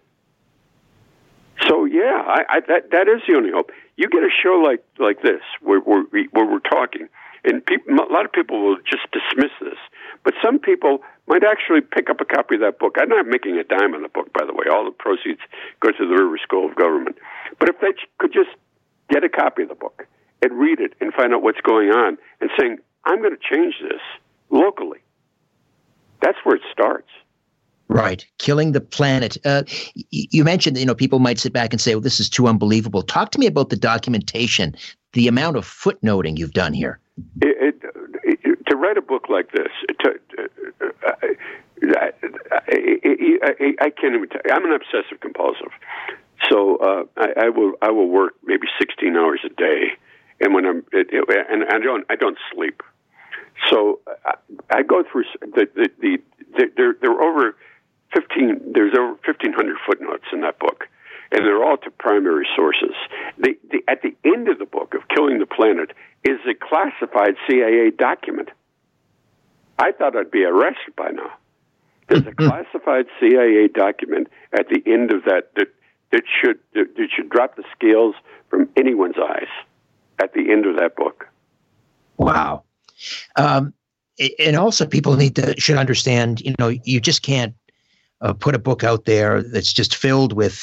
So yeah, I, I, that that is the only hope. You get a show like like this where where, we, where we're talking, and people, a lot of people will just dismiss this, but some people might actually pick up a copy of that book. I'm not making a dime on the book, by the way. All the proceeds go to the River School of Government. But if they could just get a copy of the book and read it and find out what's going on, and saying, "I'm going to change this locally," that's where it starts. Right. Killing the planet. Uh, you mentioned, you know, people might sit back and say, well, this is too unbelievable. Talk to me about the documentation, the amount of footnoting you've done here. It, it, it, to write a book like this, to, uh, I, I, I can't even tell you. I'm an obsessive compulsive. So uh, I, I will I will work maybe sixteen hours a day. And when I'm, it, it, and I don't, I don't sleep. So I, I go through the, the, the, the there, there are over Fifteen. There's over fifteen hundred footnotes in that book, and they're all to primary sources. The, the, at the end of the book of Killing the Planet is a classified C I A document. I thought I'd be arrested by now. There's a classified C I A document at the end of that that that should that, that should drop the scales from anyone's eyes. At the end of that book. Wow. Um, and also, people need to should understand. You know, you just can't. Uh, put a book out there that's just filled with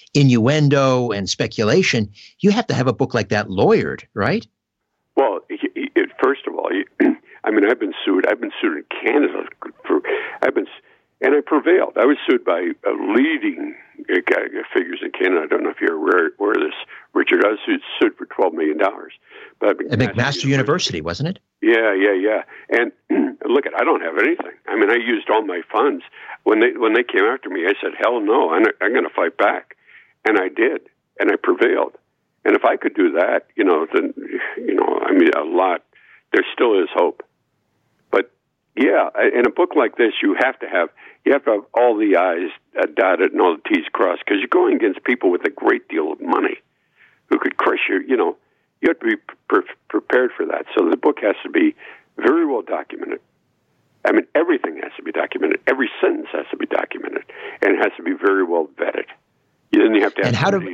innuendo and speculation, you have to have a book like that lawyered, right? Well, it, first of all, you, I mean, I've been sued. I've been sued in Canada for. I've been, and I prevailed. I was sued by uh, leading uh, figures in Canada. I don't know if you're aware, aware of this, Richard. I was sued, sued for twelve million dollars. But At McMaster University, University, wasn't it? Yeah, yeah, yeah. And look, at I don't have anything. I mean, I used all my funds when they when they came after me. I said, "Hell no! I'm, I'm going to fight back," and I did, and I prevailed. And if I could do that, you know, then you know, I mean, a lot. There still is hope. But yeah, in a book like this, you have to have you have to have all the I's dotted and all the T's crossed, because you're going against people with a great deal of money who could crush you. You know. You have to be pre- prepared for that. So the book has to be very well documented. I mean, everything has to be documented. Every sentence has to be documented, and it has to be very well vetted. Then you have to have and how do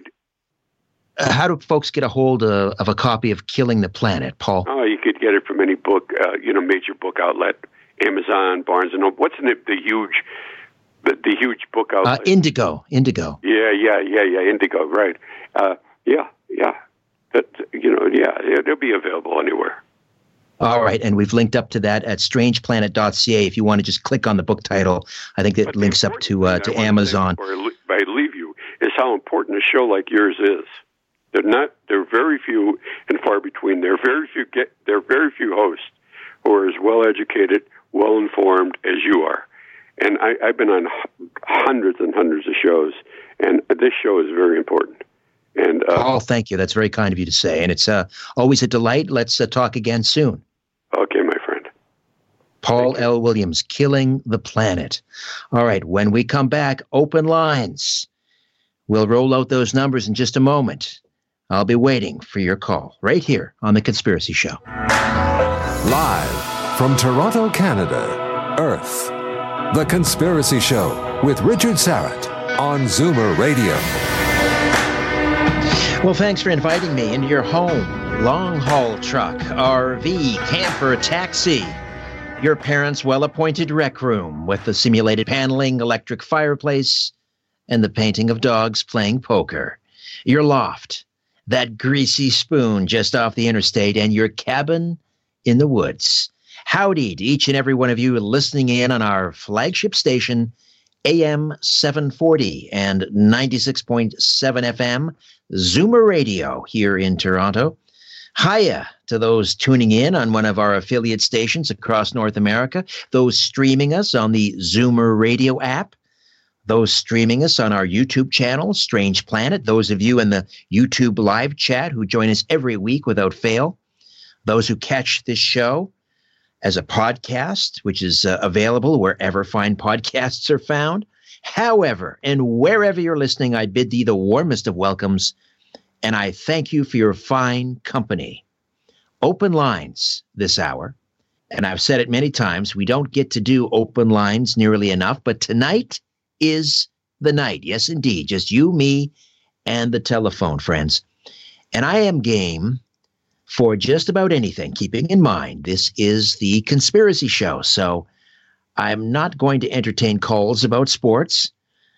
uh, how do folks get a hold of, of a copy of Killing the Planet, Paul? Oh, you could get it from any book, uh, you know, major book outlet, Amazon, Barnes and Noble. What's in it? The huge, the, the huge book outlet. Uh, Indigo, Indigo. Yeah, yeah, yeah, yeah. Indigo, right? Uh, yeah, yeah. But, you know, yeah, they'll be available anywhere. All right, and we've linked up to that at strange planet dot c a if you want to just click on the book title. I think it links up to uh, to Amazon. Before I leave you, is how important a show like yours is. They're not. There are very few and far between. There are very few get. There are very few hosts who are as well educated, well informed as you are. And I, I've been on hundreds and hundreds of shows, and this show is very important. And uh, oh, thank you. That's very kind of you to say. And it's uh, always a delight. Let's uh, talk again soon. Okay, my friend. Paul L. Williams, Killing the Planet. All right. When we come back, open lines. We'll roll out those numbers in just a moment. I'll be waiting for your call right here on The Conspiracy Show. Live from Toronto, Canada, Earth. The Conspiracy Show with Richard Syrett on Zoomer Radio. Well, thanks for inviting me into your home, long-haul truck, R V, camper, taxi, your parents' well-appointed rec room with the simulated paneling, electric fireplace, and the painting of dogs playing poker, your loft, that greasy spoon just off the interstate, and your cabin in the woods. Howdy to each and every one of you listening in on our flagship station, A M seven forty and ninety-six point seven F M, Zoomer Radio here in Toronto. Hiya to those tuning in on one of our affiliate stations across North America, those streaming us on the Zoomer Radio app, those streaming us on our YouTube channel, Strange Planet, those of you in the YouTube live chat who join us every week without fail, those who catch this show as a podcast, which is uh, available wherever fine podcasts are found. However, and wherever you're listening, I bid thee the warmest of welcomes, and I thank you for your fine company. Open lines this hour, and I've said it many times, we don't get to do open lines nearly enough, but tonight is the night. Yes, indeed. Just you, me, and the telephone, friends. And I am game for just about anything, keeping in mind this is the Conspiracy Show, so I'm not going to entertain calls about sports.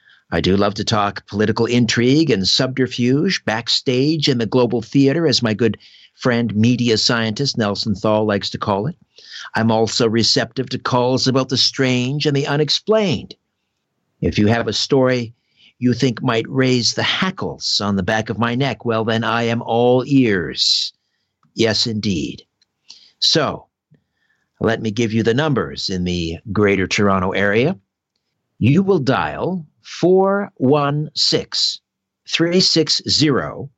I do love to talk political intrigue and subterfuge backstage in the global theater, as my good friend media scientist Nelson Thal likes to call it. I'm also receptive to calls about the strange and the unexplained. If you have a story you think might raise the hackles on the back of my neck, well, then I am all ears. Yes, indeed. So, let me give you the numbers in the Greater Toronto area. You will dial four one six, three six zero,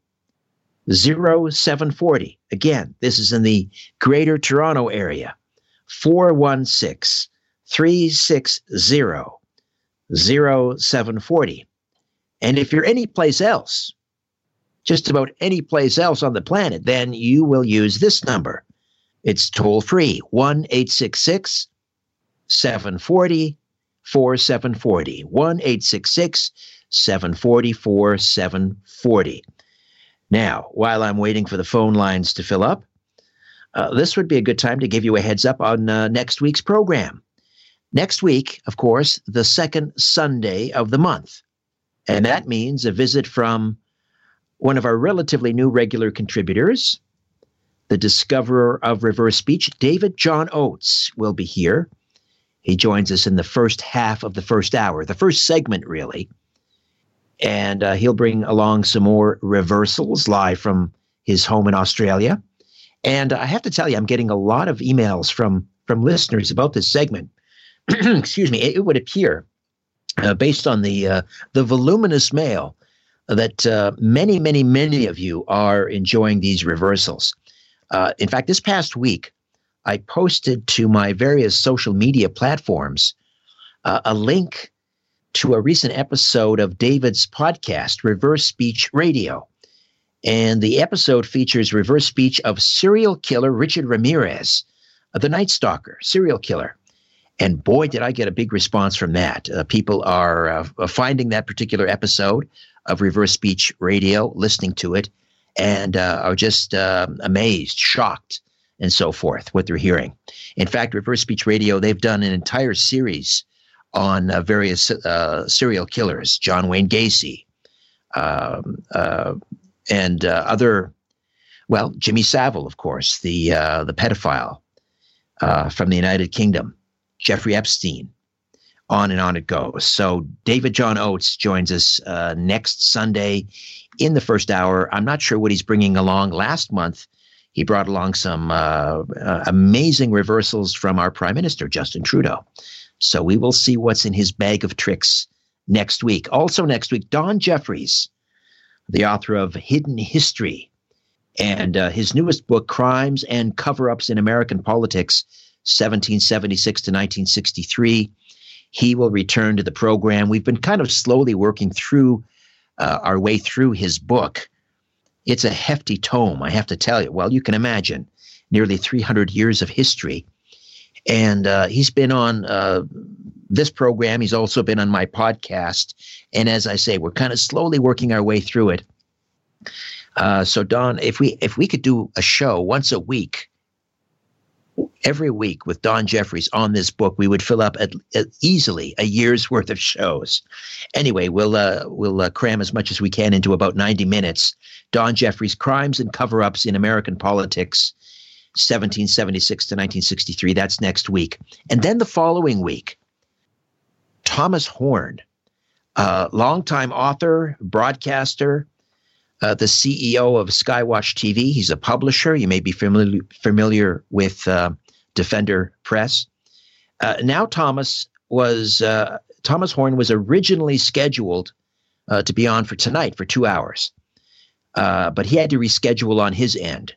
zero seven four zero. Again, this is in the Greater Toronto area. four one six, three six zero, zero seven four zero. And if you're anyplace else, just about any place else on the planet, then you will use this number. It's toll-free, one eight six six, seven four zero, four seven four zero, one eight six six, seven four zero, four seven four zero. Now, while I'm waiting for the phone lines to fill up, uh, this would be a good time to give you a heads up on uh, next week's program. Next week, of course, the second Sunday of the month. And that means a visit from one of our relatively new regular contributors, the discoverer of reverse speech, David John Oates, will be here. He joins us in the first half of the first hour, the first segment, really. And uh, he'll bring along some more reversals live from his home in Australia. And I have to tell you, I'm getting a lot of emails from, from listeners about this segment. Excuse me, it, it would appear, uh, based on the, uh, the voluminous mail, that uh, many, many, many of you are enjoying these reversals. Uh, in fact, this past week, I posted to my various social media platforms uh, a link to a recent episode of David's podcast, Reverse Speech Radio. And the episode features reverse speech of serial killer Richard Ramirez, uh, the Night Stalker, serial killer. And boy, did I get a big response from that. Uh, people are uh, finding that particular episode of Reverse Speech Radio, listening to it, and uh, are just uh, amazed, shocked, and so forth, what they're hearing. In fact, Reverse Speech Radio, they've done an entire series on uh, various uh, serial killers, John Wayne Gacy, um, uh, and uh, other, well, Jimmy Savile, of course, the uh, the pedophile uh, from the United Kingdom, Jeffrey Epstein, on and on it goes. So David John Oates joins us uh, next Sunday in the first hour. I'm not sure what he's bringing along. Last month, he brought along some uh, uh, amazing reversals from our Prime Minister, Justin Trudeau. So we will see what's in his bag of tricks next week. Also next week, Don Jeffries, the author of Hidden History, and uh, his newest book, Crimes and Cover-Ups in American Politics, seventeen seventy-six to nineteen sixty-three. He will return to the program. We've been kind of slowly working through uh, our way through his book. It's a hefty tome, I have to tell you. Well, you can imagine, nearly three hundred years of history. And uh, he's been on uh, this program. He's also been on my podcast. And as I say, we're kind of slowly working our way through it. Uh, so, Don, if we if we could do a show once a week, every week with Don Jeffries on this book, we would fill up at, at easily a year's worth of shows. Anyway, we'll uh, we'll uh, cram as much as we can into about ninety minutes. Don Jeffries, Crimes and Cover-Ups in American Politics, seventeen seventy-six to nineteen sixty-three. That's next week. And then the following week, Thomas Horn, uh, longtime author, broadcaster, uh, the C E O of Skywatch T V. He's a publisher. You may be familiar familiar with uh, Defender Press. Uh, now Thomas was uh, Thomas Horn was originally scheduled uh, to be on for tonight for two hours, uh, but he had to reschedule on his end.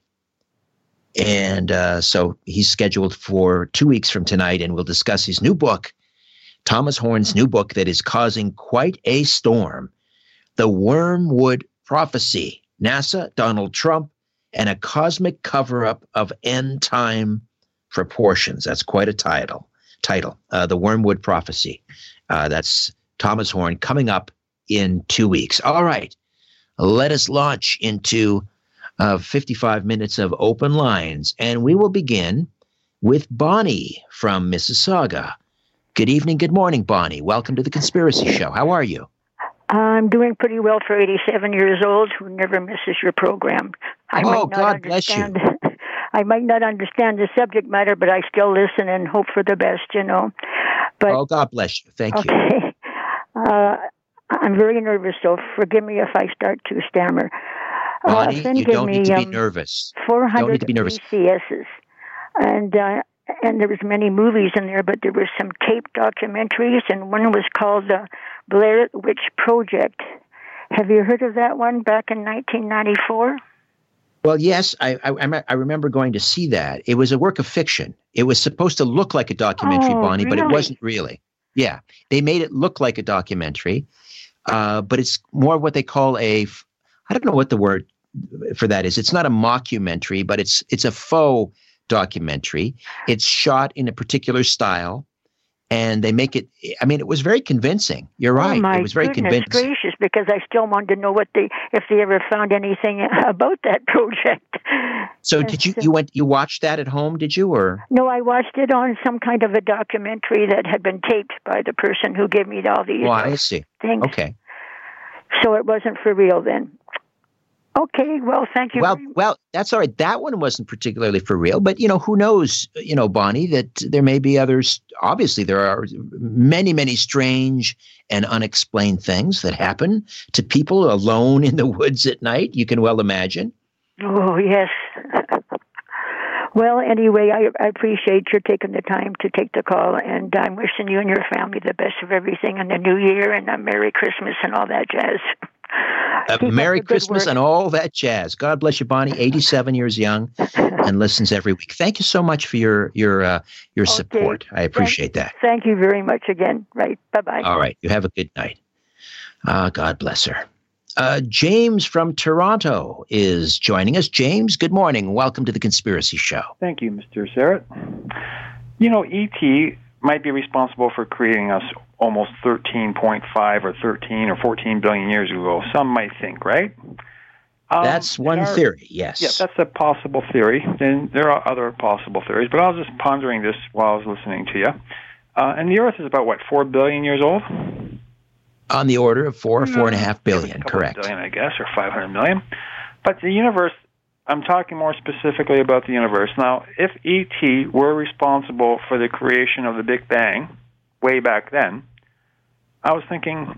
And uh, so he's scheduled for two weeks from tonight, and we'll discuss his new book, Thomas Horn's new book that is causing quite a storm, The Wormwood Prophecy, NASA, Donald Trump, and a cosmic cover-up of end-time proportions. That's quite a title. Title, uh, The Wormwood Prophecy. Uh, that's Thomas Horn coming up in two weeks. All right, let us launch into of fifty-five minutes of open lines. And we will begin with Bonnie from Mississauga. Good evening, good morning, Bonnie. Welcome to The Conspiracy Show. How are you? I'm doing pretty well for eighty-seven years old, who never misses your program. I oh, God bless you. I might not understand the subject matter, but I still listen and hope for the best, you know. But, oh, God bless you. Thank okay. you. Okay. Uh, I'm very nervous, so forgive me if I start to stammer. Bonnie, uh, you don't me, need to be um, nervous. four hundred don't need to be nervous. B C S's. And, uh, and there was many movies in there, but there were some taped documentaries, and one was called the Blair Witch Project. Have you heard of that one back in nineteen ninety-four? Well, yes, I, I I remember going to see that. It was a work of fiction. It was supposed to look like a documentary, oh, Bonnie, really? but it wasn't really. Yeah, they made it look like a documentary, uh, but it's more what they call a, I don't know what the word for that is. It's not a mockumentary, but it's it's a faux documentary. It's shot in a particular style, and they make it, I mean, it was very convincing. You're right. Oh, my it was very goodness convincing. gracious, because I still wanted to know what they, if they ever found anything about that project. So Yes. did you, you went, you watched that at home, did you, or? No, I watched it on some kind of a documentary that had been taped by the person who gave me all these Oh, I see. things. Okay. So it wasn't for real then. Okay, well, thank you. Well, well, that's all right. That one wasn't particularly for real, but, you know, who knows, you know, Bonnie, that there may be others. Obviously, there are many, many strange and unexplained things that happen to people alone in the woods at night. You can well imagine. Oh, yes. Well, anyway, I, I appreciate your taking the time to take the call, and I'm wishing you and your family the best of everything in the new year, and a Merry Christmas and all that jazz. Uh, Merry Christmas and all that jazz. God bless you, Bonnie, eighty-seven years young and listens every week. Thank you so much for your your uh, your okay. support. I appreciate thank, that. Thank you very much again. Right. Bye-bye. All right. You have a good night. Uh, God bless her. Uh, James from Toronto is joining us. James, good morning. Welcome to The Conspiracy Show. Thank you, Mister Sarrett. You know, E T might be responsible for creating us almost thirteen point five or thirteen or fourteen billion years ago. Some might think, right? Um, that's one our, theory, yes. Yeah, that's a possible theory. And there are other possible theories, but I was just pondering this while I was listening to you. Uh, and the Earth is about, what, four billion years old? On the order of four, four and a half billion, a correct. Billion, I guess, or five hundred million. But the universe, I'm talking more specifically about the universe. Now, if E T were responsible for the creation of the Big Bang way back then, I was thinking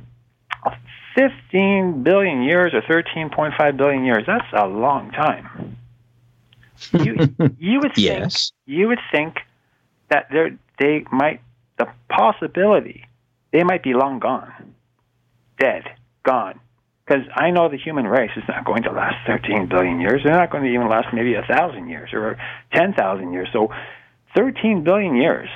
fifteen billion years or thirteen point five billion years, that's a long time. You, you would think, yes. you would think that there they might, the possibility, they might be long gone. Dead, gone. Because I know the human race is not going to last thirteen billion years. They're not going to even last maybe one thousand years or ten thousand years. So thirteen billion years,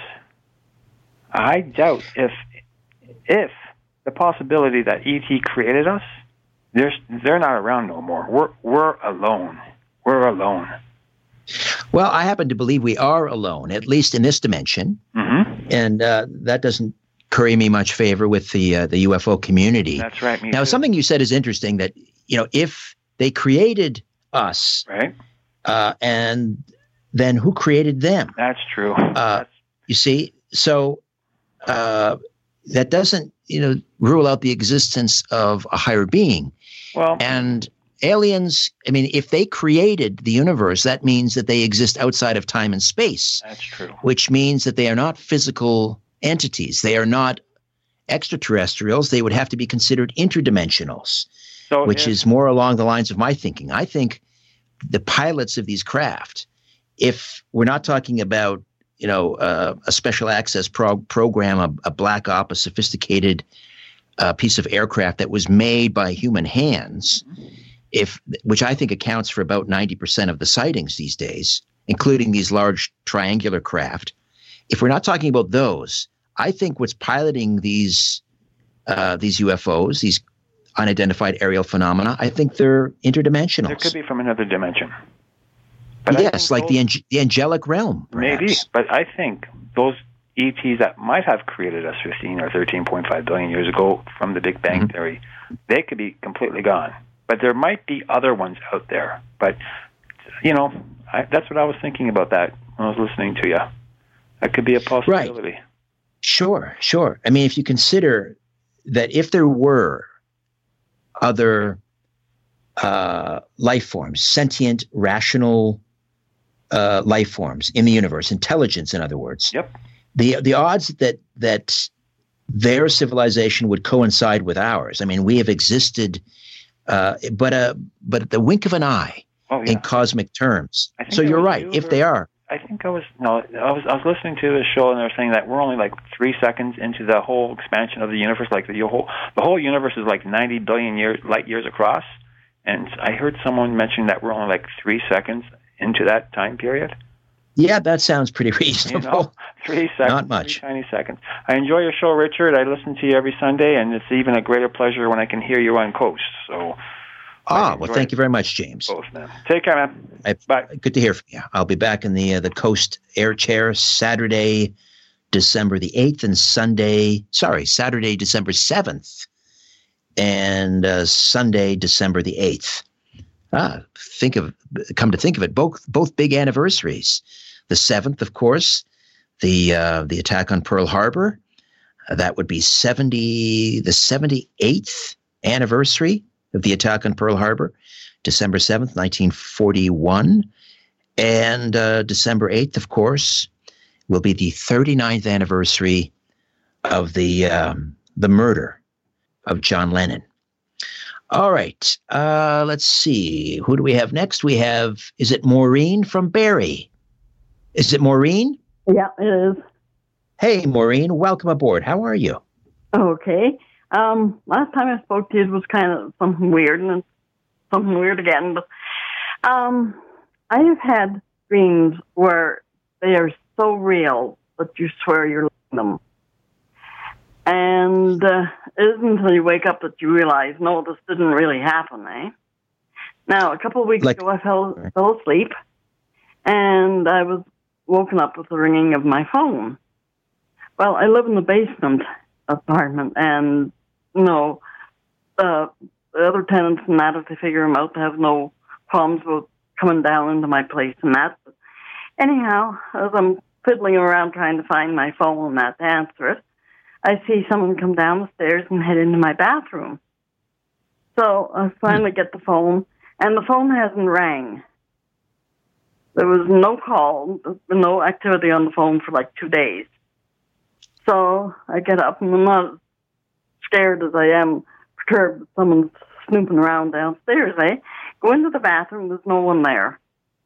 I doubt if if the possibility that E T created us, they're, they're not around no more. We're, we're alone. We're alone. Well, I happen to believe we are alone, at least in this dimension. Mm-hmm. And uh, that doesn't curry me much favor with the uh, the U F O community. That's right. Me now, too. Something you said is interesting, that, you know, if they created us, right, uh, and then who created them? That's true. Uh, That's... You see, so uh, that doesn't, you know, rule out the existence of a higher being. Well, and aliens, I mean, if they created the universe, that means that they exist outside of time and space. That's true. Which means that they are not physical entities. They are not extraterrestrials. They would have to be considered interdimensionals, so which if, is more along the lines of my thinking. I think the pilots of these craft, if we're not talking about, you know, uh, a special access prog- program, a, a black op, a sophisticated uh, piece of aircraft that was made by human hands, if which I think accounts for about ninety percent of the sightings these days, including these large triangular craft. If we're not talking about those, I think what's piloting these uh, these U F Os, these unidentified aerial phenomena, I think they're interdimensional. There could be from another dimension. But yes, like those, the, ang- the angelic realm, perhaps. Maybe, but I think those E Ts that might have created us fifteen or thirteen point five billion years ago from the Big Bang mm-hmm. Theory, they could be completely gone. But there might be other ones out there. But, you know, I, that's what I was thinking about that when I was listening to you. That could be a possibility. Right. Sure, sure. I mean, if you consider that if there were other uh, life forms, sentient, rational uh, life forms in the universe, intelligence, in other words, yep. the the odds that that their civilization would coincide with ours. I mean, we have existed, uh, but a but at the wink of an eye oh, yeah. in cosmic terms. So you're right. If or- they are. I think I was no. I was I was listening to the show and they were saying that we're only like three seconds into the whole expansion of the universe. Like the whole the whole universe is like ninety billion years light years across, and I heard someone mention that we're only like three seconds into that time period. Yeah, that sounds pretty reasonable. You know, three seconds, not much. Three tiny seconds. I enjoy your show, Richard. I listen to you every Sunday, and it's even a greater pleasure when I can hear you on Coast. So. Ah, well, thank you very much, James. Both, man. Take care, man. I, Bye. Good to hear from you. I'll be back in the uh, the Coast Air Chair Saturday, December the eighth, and Sunday, sorry, Saturday, December seventh, and uh, Sunday, December the eighth. Ah, think of, come to think of it, both both big anniversaries. The seventh, of course, the uh, the attack on Pearl Harbor. Uh, that would be seventy, the seventy-eighth anniversary of the attack on Pearl Harbor, December seventh, nineteen forty-one. And uh, December eighth, of course, will be the thirty-ninth anniversary of the um, the murder of John Lennon. All right. Uh, let's see. Who do we have next? We have, is it Maureen from Barrie? Is it Maureen? Yeah, it is. Hey, Maureen. Welcome aboard. How are you? Okay. Um, last time I spoke to you, it was kind of something weird, and it's something weird again. But um, I have had dreams where they are so real that you swear you're living them. And uh, it isn't until you wake up that you realize, no, this didn't really happen, eh? Now, a couple of weeks like, ago, I fell, fell asleep, and I was woken up with the ringing of my phone. Well, I live in the basement apartment, and, you know, uh, the other tenants and that, if they figure them out, they have no problems with coming down into my place and that. But anyhow, as I'm fiddling around trying to find my phone and that to answer it, I see someone come down the stairs and head into my bathroom. So I finally get the phone, and the phone hasn't rang. There was no call, no activity on the phone for like two days. So I get up, and I'm not as scared as I am perturbed that someone's snooping around downstairs, eh? Go into the bathroom, there's no one there.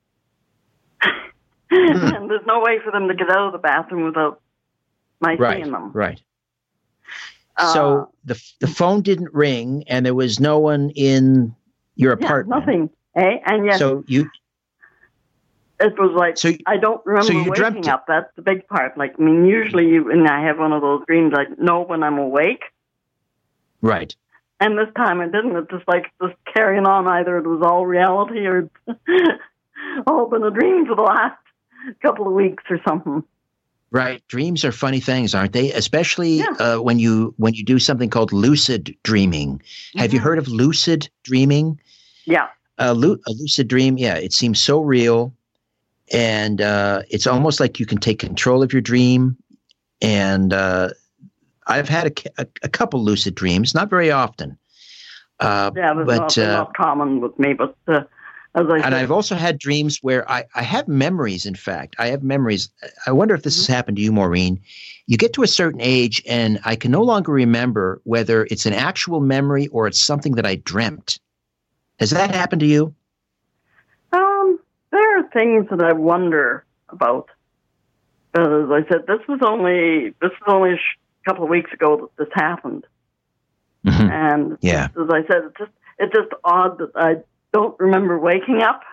And there's no way for them to get out of the bathroom without my right, seeing them. Right. So uh, the the phone didn't ring, and there was no one in your apartment. Yeah, nothing, eh? And yet, so you. It was like, so, I don't remember so you waking dreamt up. That's the big part. Like, I mean, usually you and I have one of those dreams, I know when I'm awake. Right. And this time I didn't. It's just like just carrying on. Either it was all reality or all been a dream for the last couple of weeks or something. Right. Dreams are funny things, aren't they? Especially yeah. uh, when you when you do something called lucid dreaming. Have mm-hmm. you heard of lucid dreaming? Yeah. A, lu- a lucid dream, yeah, it seems so real. And uh, it's almost like you can take control of your dream. And uh, I've had a, a, a couple lucid dreams, not very often. Uh, yeah, but not, uh, not common with me. But uh, as I and said, I've also had dreams where I, I have memories. In fact, I have memories. I wonder if this mm-hmm. has happened to you, Maureen. You get to a certain age, and I can no longer remember whether it's an actual memory or it's something that I dreamt. Has that happened to you? Um, there are things that I wonder about. As I said, this was only this was only a sh- couple of weeks ago that this happened, mm-hmm. and yeah. as I said, it's just it's just odd that I don't remember waking up.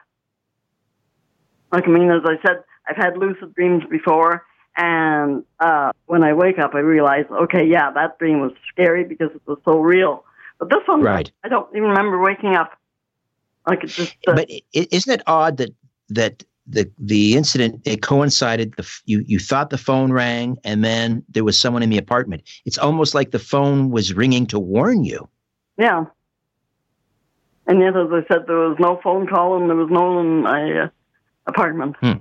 Like, I mean, as I said, I've had lucid dreams before, and uh, when I wake up, I realize, okay, yeah, that dream was scary because it was so real. But this one, right. I don't even remember waking up. Like, it's just. Uh, but isn't it odd that that the the incident it coincided? The you you thought the phone rang, and then there was someone in the apartment. It's almost like the phone was ringing to warn you. Yeah. And yet, as I said, there was no phone call, and there was no one in my uh, apartment. Hmm.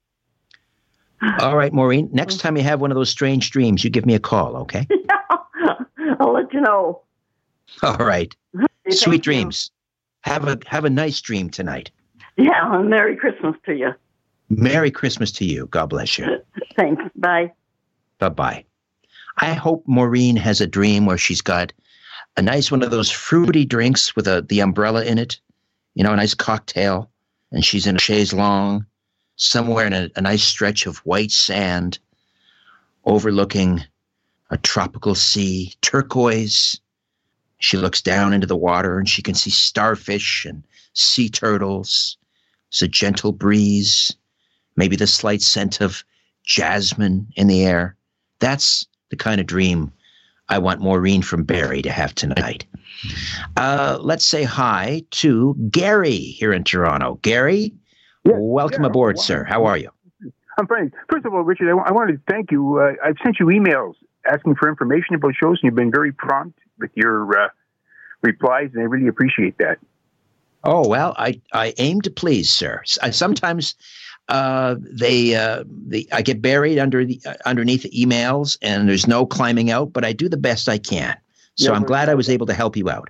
All right, Maureen. Next time you have one of those strange dreams, you give me a call, okay? Yeah, I'll let you know. All right. Hey, Sweet dreams. You. Have a have a nice dream tonight. Yeah, and Merry Christmas to you. Merry Christmas to you. God bless you. Thanks. Bye. Bye-bye. I hope Maureen has a dream where she's got a nice one of those fruity drinks with a the umbrella in it, you know, a nice cocktail, and she's in a chaise longue somewhere in a, a nice stretch of white sand overlooking a tropical sea, turquoise. She looks down into the water and she can see starfish and sea turtles. It's a gentle breeze, maybe the slight scent of jasmine in the air. That's the kind of dream I want Maureen from Barrie to have tonight. Uh, let's say hi to Gary here in Toronto. Gary, yeah, welcome yeah, aboard, wow. sir. How are you? I'm fine. First of all, Richard, I, w- I wanted to thank you. Uh, I've sent you emails asking for information about shows, and you've been very prompt with your uh, replies, and I really appreciate that. Oh, well, I, I aim to please, sir. I, sometimes uh, they, uh, they I get buried under the, uh, underneath the emails, and there's no climbing out, but I do the best I can. So yeah, I'm glad I was able to help you out.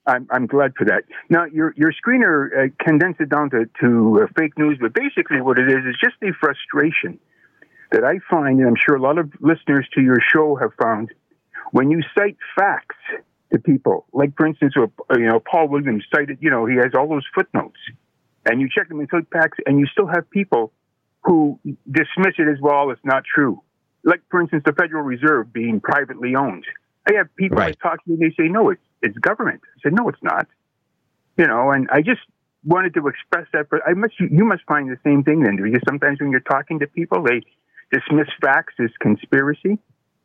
I'm, I'm glad for that. Now, your your screener uh, condensed it down to, to uh, fake news, but basically what it is is just the frustration that I find, and I'm sure a lot of listeners to your show have found, when you cite facts to people, like, for instance, you know, Paul Williams cited, you know, he has all those footnotes, and you check them and cite facts, and you still have people who dismiss it as, well, it's not true. Like, for instance, the Federal Reserve being privately owned. I have people right. I talk to, and they say, no, it's, it's government. I said, no, it's not. You know, and I just wanted to express that. But I must, you must find the same thing then, because sometimes when you're talking to people, they dismiss facts as conspiracy.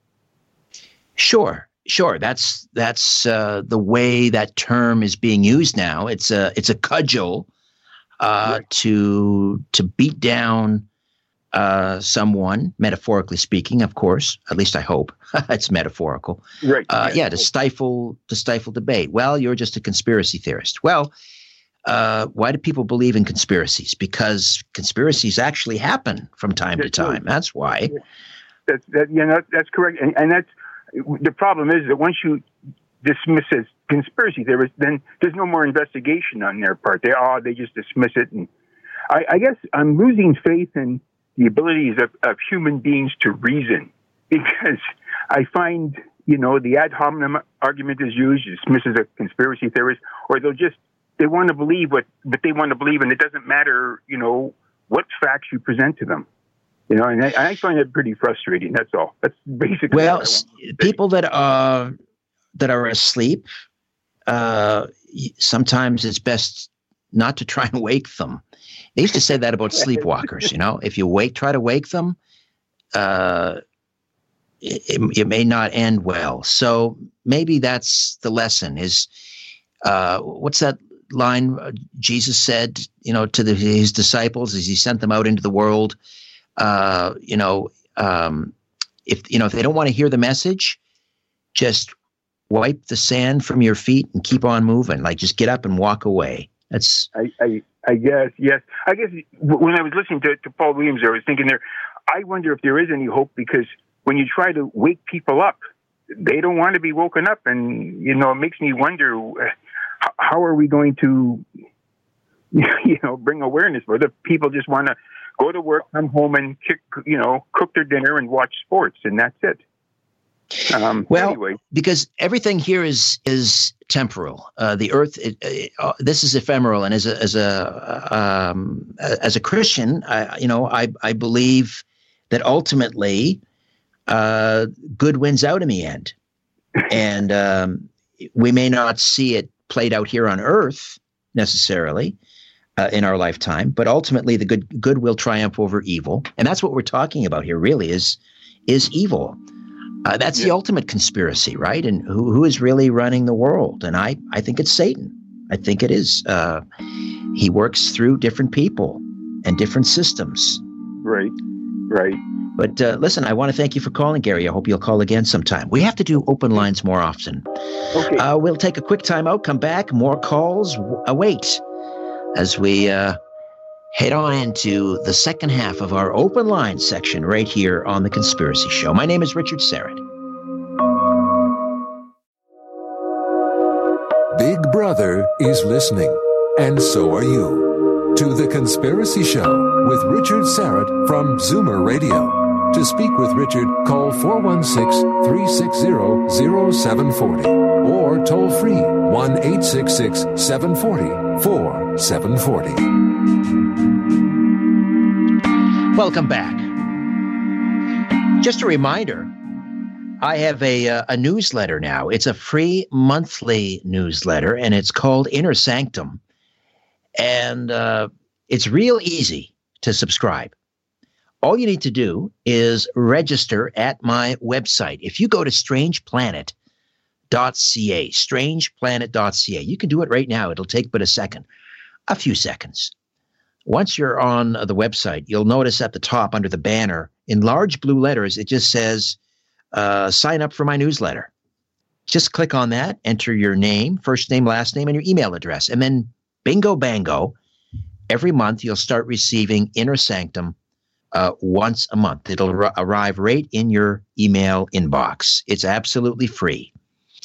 Sure, sure. That's that's uh, the way that term is being used now. It's a it's a cudgel uh, right. to to beat down uh, someone, metaphorically speaking, of course. At least I hope it's metaphorical. Right. Uh, yeah, to stifle to stifle debate. Well, you're just a conspiracy theorist. Well, uh, why do people believe in conspiracies? Because conspiracies actually happen from time that's to time. Right. That's why. Yeah. That's that. Yeah, that, that's correct. And, and that's the problem is that once you dismiss it as conspiracy theorists, then there's no more investigation on their part. They oh, they just dismiss it. And I, I guess I'm losing faith in the abilities of, of human beings to reason, because I find, you know, the ad hominem argument is used, you dismiss as a conspiracy theorist, or they'll just, they want to believe what, what they want to believe, and it doesn't matter, you know, what facts you present to them. You know, and I, I find it pretty frustrating. That's all. That's basically well, people that are that are asleep. Uh, sometimes it's best not to try and wake them. They used to say that about sleepwalkers. You know, if you wake, try to wake them, uh, it, it may not end well. So maybe that's the lesson. Is uh, what's that line Jesus said? You know, to the, his disciples as he sent them out into the world. Uh, you know, um, if you know if they don't want to hear the message, just wipe the sand from your feet and keep on moving. Like, just get up and walk away. That's. I, I, I guess yes. I guess when I was listening to, to Paul Williams, I was thinking there. I wonder if there is any hope, because when you try to wake people up, they don't want to be woken up, and you know, it makes me wonder how, how are we going to, you know, bring awareness? Whether people just want to go to work, come home, and kick, you know, cook their dinner and watch sports, and that's it. Um, well, anyway. Because everything here is is temporal. Uh, the earth, it, it, uh, this is ephemeral, and as a as a um, as a Christian, I, you know, I I believe that ultimately, uh, good wins out in the end, and um, we may not see it played out here on Earth necessarily. Uh, in our lifetime, but ultimately the good good will triumph over evil, and that's what we're talking about here. Really, is is evil. Uh, that's yeah. the ultimate conspiracy, right? And who who is really running the world? And I I think it's Satan. I think it is. Uh, he works through different people and different systems. Right, right. But uh, listen, I want to thank you for calling, Gary. I hope you'll call again sometime. We have to do open lines more often. Okay. Uh, we'll take a quick time out. Come back. More calls await. As we uh, head on into the second half of our open line section right here on The Conspiracy Show. My name is Richard Syrett. Big Brother is listening, and so are you, to The Conspiracy Show with Richard Syrett from Zoomer Radio. To speak with Richard, call four one six, three six zero, zero seven four zero or toll free one eight six six, seven four zero, four seven four zero. Welcome back. Just a reminder, I have a, uh, a newsletter now. It's a free monthly newsletter, and it's called Inner Sanctum. And uh, it's real easy to subscribe. All you need to do is register at my website. If you go to strange planet dot c a, strange planet dot c a, you can do it right now. It'll take but a second, a few seconds. Once you're on the website, you'll notice at the top under the banner, in large blue letters, it just says, uh, sign up for my newsletter. Just click on that, enter your name, first name, last name, and your email address. And then bingo bango, every month you'll start receiving Inner Sanctum Uh, once a month. It'll ar- arrive right in your email inbox. It's absolutely free.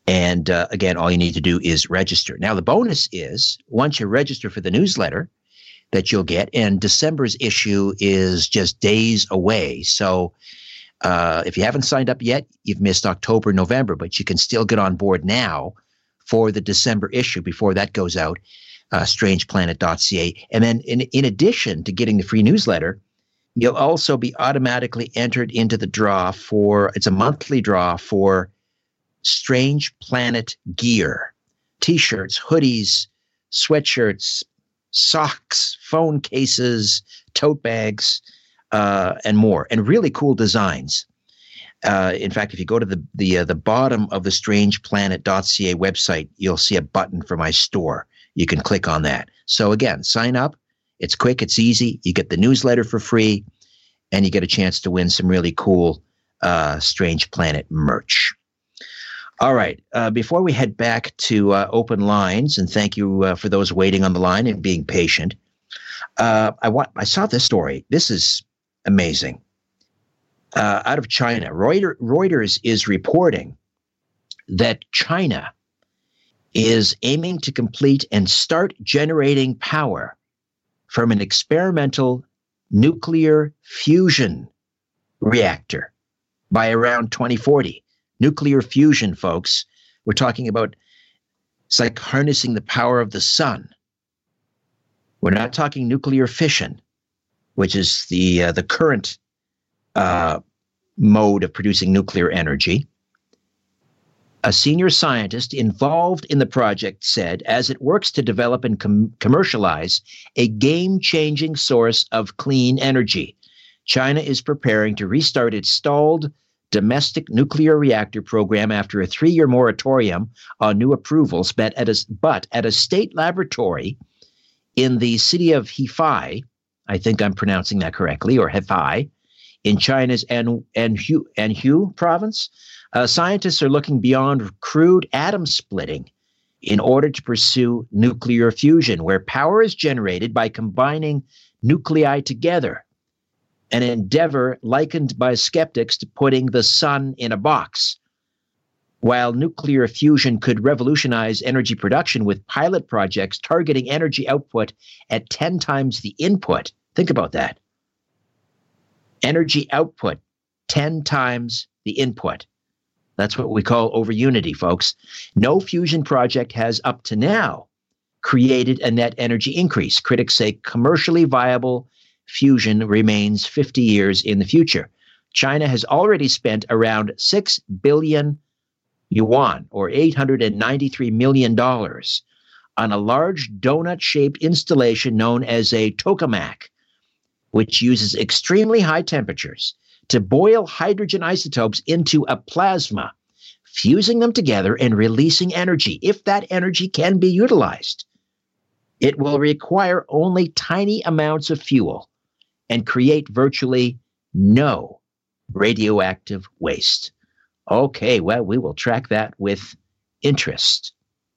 And uh, again, all you need to do is register. Now, the bonus is once you register for the newsletter that you'll get, and December's issue is just days away. So uh, if you haven't signed up yet, you've missed October, November, but you can still get on board now for the December issue before that goes out, uh, strange planet dot c a. And then in, in addition to getting the free newsletter, you'll also be automatically entered into the draw for, it's a monthly draw for Strange Planet gear, t-shirts, hoodies, sweatshirts, socks, phone cases, tote bags, uh, and more, and really cool designs. Uh, in fact, if you go to the the uh, the bottom of the strange planet dot c a website, you'll see a button for my store. You can click on that. So again, sign up. It's quick. It's easy. You get the newsletter for free, and you get a chance to win some really cool uh, Strange Planet merch. All right. Uh, before we head back to uh, open lines, and thank you uh, for those waiting on the line and being patient, uh, I want I saw this story. This is amazing. Uh, out of China, Reuters, Reuters is reporting that China is aiming to complete and start generating power from an experimental nuclear fusion reactor by around twenty forty. Nuclear fusion, folks. We're talking about, it's like harnessing the power of the sun. We're not talking nuclear fission, which is the uh, the current uh, mode of producing nuclear energy. A senior scientist involved in the project said, as it works to develop and com- commercialize a game-changing source of clean energy, China is preparing to restart its stalled domestic nuclear reactor program after a three-year moratorium on new approvals, but at a, but at a state laboratory in the city of Hefei, I think I'm pronouncing that correctly, or Hefei, in China's An, Anhui, Anhui province, uh, scientists are looking beyond crude atom splitting in order to pursue nuclear fusion, where power is generated by combining nuclei together, an endeavor likened by skeptics to putting the sun in a box. While nuclear fusion could revolutionize energy production with pilot projects targeting energy output at ten times the input, think about that. Energy output, ten times the input. That's what we call over unity, folks. No fusion project has up to now created a net energy increase. Critics say commercially viable fusion remains fifty years in the future. China has already spent around six billion yuan, or eight hundred ninety-three million dollars, on a large donut-shaped installation known as a tokamak, which uses extremely high temperatures to boil hydrogen isotopes into a plasma, fusing them together and releasing energy. If that energy can be utilized, it will require only tiny amounts of fuel and create virtually no radioactive waste. Okay, well, we will track that with interest.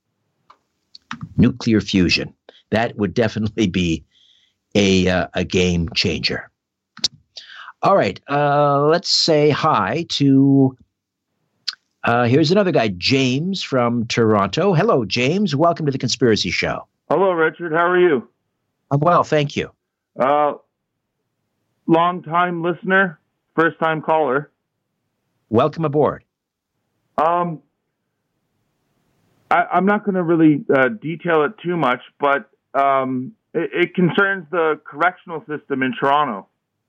Nuclear fusion. That would definitely be a, uh, a game changer. All right, uh, let's say hi to, uh, here's another guy, James from Toronto. Hello, James. Welcome to The Conspiracy Show. Hello, Richard. How are you? I'm well, thank you. Uh, long-time listener, first-time caller. Welcome aboard. Um, I, I'm not going to really uh, detail it too much, but um, it, it concerns the correctional system in Toronto.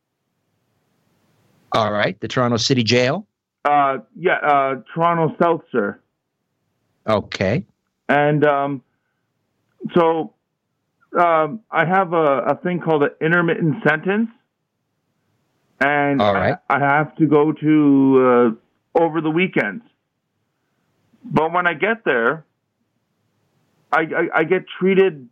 All right, the Toronto City Jail? Uh, yeah, uh, Toronto South, sir. Okay. And um, so um, I have a, a thing called an intermittent sentence. And All right. I, I have to go to uh, over the weekends. But when I get there, I, I, I get treated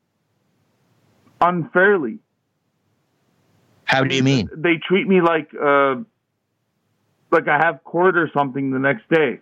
unfairly. How do you mean? They treat me like uh, like I have court or something the next day.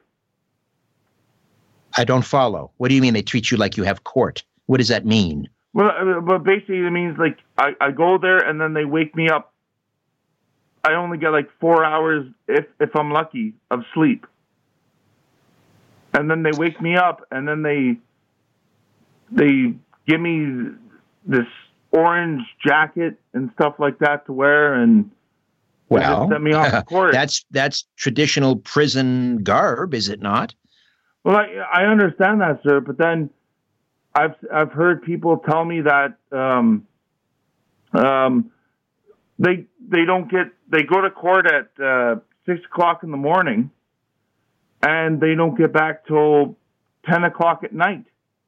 I don't follow. What do you mean they treat you like you have court? What does that mean? Well, uh, but basically it means like I, I go there and then they wake me up. I only get like four hours, if if I'm lucky, of sleep. and then they wake me up, and then they they give me this orange jacket and stuff like that to wear, and they Well, just send me off to court. that's that's traditional prison garb, is it not? Well, I, I understand that, sir, but then I've I've heard people tell me that um, um, they they don't get they go to court at uh, six o'clock in the morning, and they don't get back till ten o'clock at night.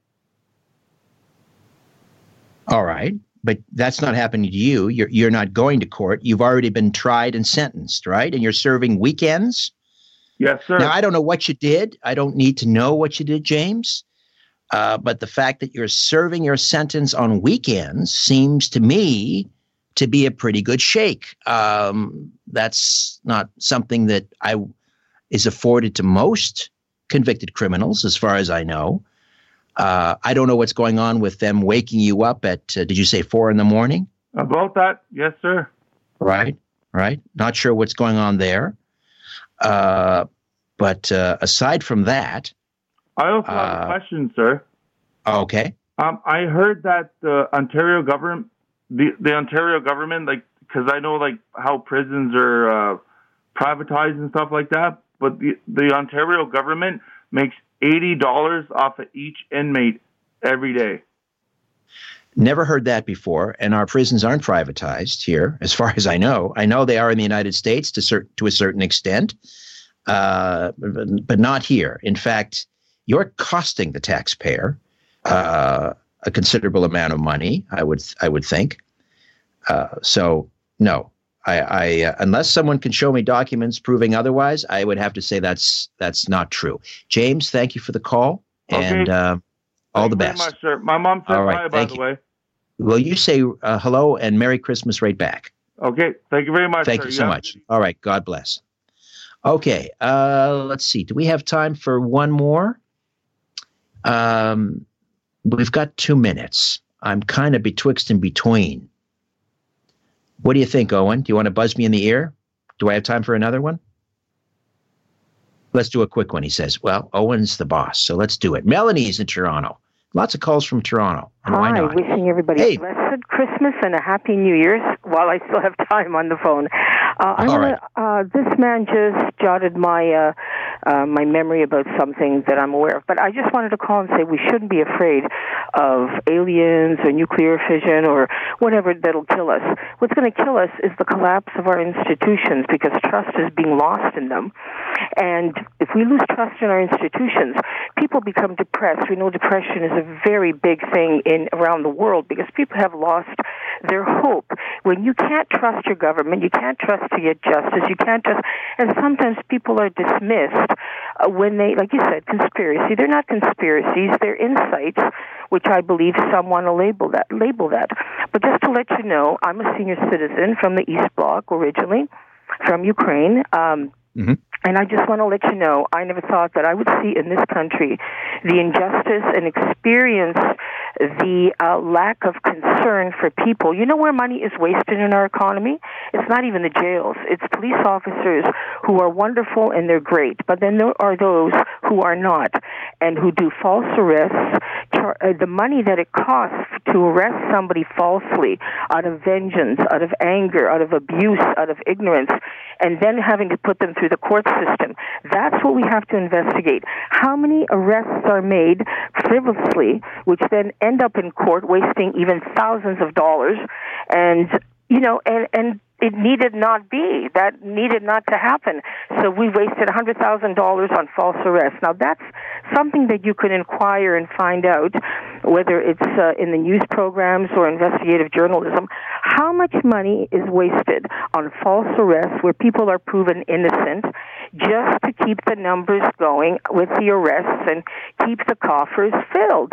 All right, but that's not happening to you. You're you're not going to court. You've already been tried and sentenced, right? And you're serving weekends. Yes, sir. Now, I don't know what you did. I don't need to know what you did, James. Uh, but the fact that you're serving your sentence on weekends seems to me to be a pretty good shake. Um, that's not something that I is afforded to most convicted criminals, as far as I know. Uh, I don't know what's going on with them waking you up at, uh, did you say four in the morning? About that, yes, sir. Right, right. Not sure what's going on there. Uh, but uh, aside from that, I also have Uh, a question, sir. okay. Um, I heard that the Ontario government, the, the Ontario government, like, because I know like how prisons are uh, privatized and stuff like that, but the, the Ontario government makes eighty dollars off of each inmate every day. Never heard that before, and our prisons aren't privatized here, as far as I know. I know they are in the United States to, cer- to a certain extent, uh, but, but not here. In fact, you're costing the taxpayer uh, a considerable amount of money, I would I would think. Uh, so, no, I, I uh, unless someone can show me documents proving otherwise, I would have to say that's that's not true. James, thank you for the call, Okay. and uh, all Thank the you very best. much, sir. My mom said All right, hi, by thank the you. way. Well, you say uh, hello and Merry Christmas right back. Okay, thank you very much. Thank sir. you so have a much. good- All right, God bless. Okay, uh, let's see. Do we have time for one more? Um, we've got two minutes. I'm kind of betwixt and between. What do you think, Owen? Do you want to buzz me in the ear? Do I have time for another one? Let's do a quick one, he says. Well, Owen's the boss, so let's do it. Melanie's in Toronto. Lots of calls from Toronto. And why Hi, not? wishing everybody Hey. a blessed Christmas and a happy New Year's while I still have time on the phone. Uh, I All wanna, uh, this man just jotted my uh, uh, my memory about something that I'm aware of, but I just wanted to call and say we shouldn't be afraid of aliens or nuclear fission or whatever that'll kill us. What's going to kill us is the collapse of our institutions because trust is being lost in them. And if we lose trust in our institutions, people become depressed. We know depression is a very big thing in around the world because people have lost their hope. When you can't trust your government, you can't trust to get justice, you can't trust, and sometimes people are dismissed uh, when they, like you said, conspiracy. They're not conspiracies, they're insights, which I believe some want to label that. Label that. But just to let you know, I'm a senior citizen from the East Bloc originally, from Ukraine. Um, Mm-hmm. And I just want to let you know, I never thought that I would see in this country the injustice and experience the uh, lack of concern for people. You know where money is wasted in our economy? It's not even the jails. It's police officers who are wonderful and they're great. But then there are those who are not and who do false arrests. Char- uh, the money that it costs to arrest somebody falsely out of vengeance, out of anger, out of abuse, out of ignorance, and then having to put them through the court system. That's what we have to investigate. How many arrests are made frivolously, which then end up in court wasting even thousands of dollars, and you know, and and it needed not be. That needed not to happen. So we wasted one hundred thousand dollars on false arrests. Now, that's something that you could inquire and find out, whether it's uh, in the news programs or investigative journalism. How much money is wasted on false arrests where people are proven innocent just to keep the numbers going with the arrests and keep the coffers filled?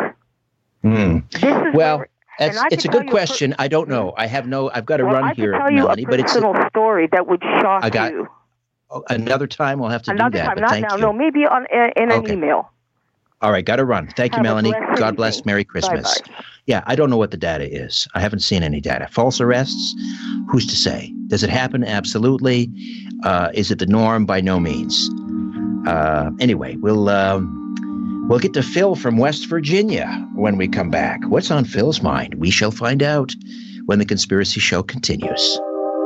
Mm. This is Well, where- It's, and I it's a can good tell you a question. I don't know. I have no. I've got to Well, run I here, can tell you Melanie. a But it's personal story that would shock I got- you. oh, another time. We'll have to Another do that. time, but not thank now. you. No, maybe on in, in an Okay. email. All right, got to run. Thank you, Have a Melanie. blessed God bless. evening. Merry Christmas. Bye-bye. Yeah, I don't know what the data is. I haven't seen any data. False arrests? Who's to say? Does it happen? Absolutely. Uh, is it the norm? By no means. Uh, anyway, we'll um, We'll get to Phil from West Virginia when we come back. What's on Phil's mind? We shall find out when the Conspiracy Show continues.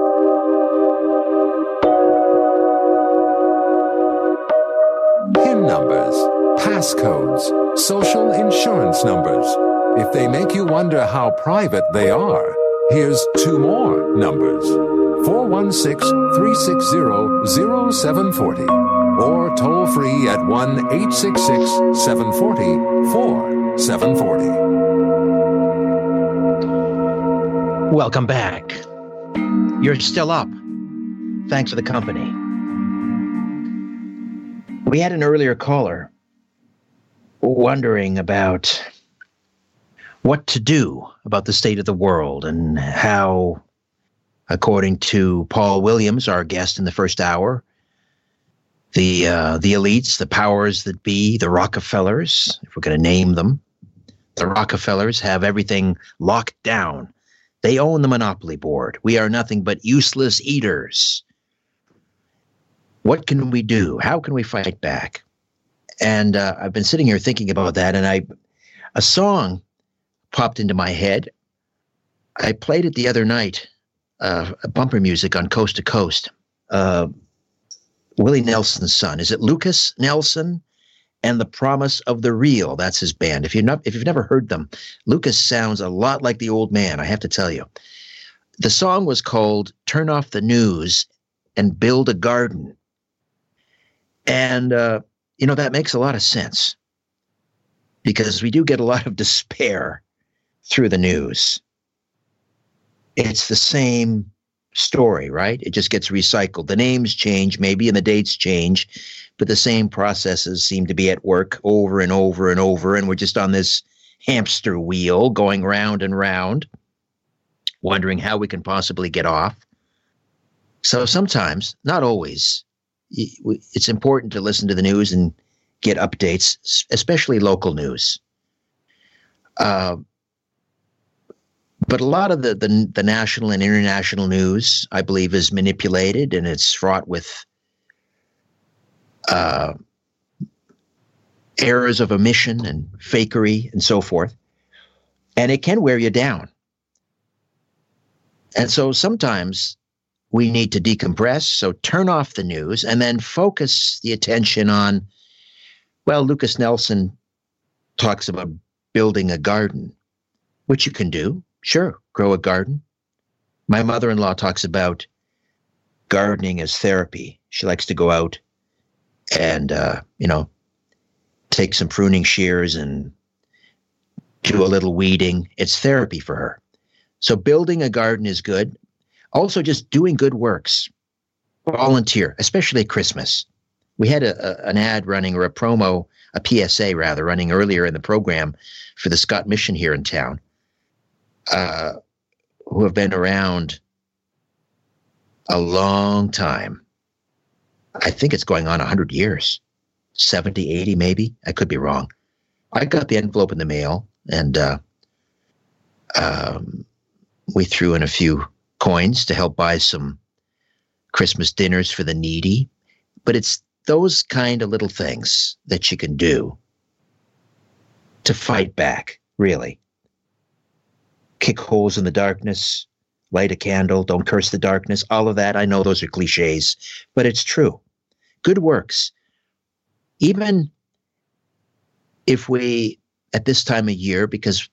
PIN numbers, passcodes, social insurance numbers. If they make you wonder how private they are, here's two more numbers. four one six, three six zero, zero seven four zero or toll free at one eight six six, seven four zero, four seven four zero. Welcome back. You're still up. Thanks for the company. We had an earlier caller wondering about what to do about the state of the world and how, according to Paul Williams, our guest in the first hour, the uh, the elites, the powers that be, the Rockefellers, if we're going to name them, the Rockefellers have everything locked down. They own the monopoly board. We are nothing but useless eaters. What can we do? How can we fight back? And uh, I've been sitting here thinking about that, and I, a song popped into my head. I played it the other night, uh, bumper music on Coast to Coast. Uh, Willie Nelson's son. Is it Lucas Nelson and the Promise of the Real? That's his band. If you're not, if you've never heard them, Lucas sounds a lot like the old man, I have to tell you. The song was called Turn Off the News and Build a Garden. And, uh, you know, that makes a lot of sense because we do get a lot of despair through the news. It's the same story, right? It just gets recycled. The names change, maybe, and the dates change, but the same processes seem to be at work over and over and over, and we're just on this hamster wheel going round and round, wondering how we can possibly get off. So sometimes, not always, it's important to listen to the news and get updates, especially local news. Uh, But a lot of the, the the national and international news, I believe, is manipulated, and it's fraught with uh, errors of omission and fakery and so forth. And it can wear you down. And so sometimes we need to decompress, so turn off the news and then focus the attention on, well, Lucas Nelson talks about building a garden, which you can do. Sure, grow a garden. My mother-in-law talks about gardening as therapy. She likes to go out and, uh, you know, take some pruning shears and do a little weeding. It's therapy for her. So building a garden is good. Also, just doing good works. Volunteer, especially at Christmas. We had a, a, an ad running, or a promo, a P S A rather, running earlier in the program for the Scott Mission here in town. Uh, who have been around a long time. I think it's going on one hundred years, seventy, eighty maybe. I could be wrong. I got the envelope in the mail, and uh, um, we threw in a few coins to help buy some Christmas dinners for the needy. But it's those kind of little things that you can do to fight back, really. Kick holes in the darkness, light a candle, don't curse the darkness, all of that. I know those are cliches, but it's true. Good works. Even if we, at this time of year, because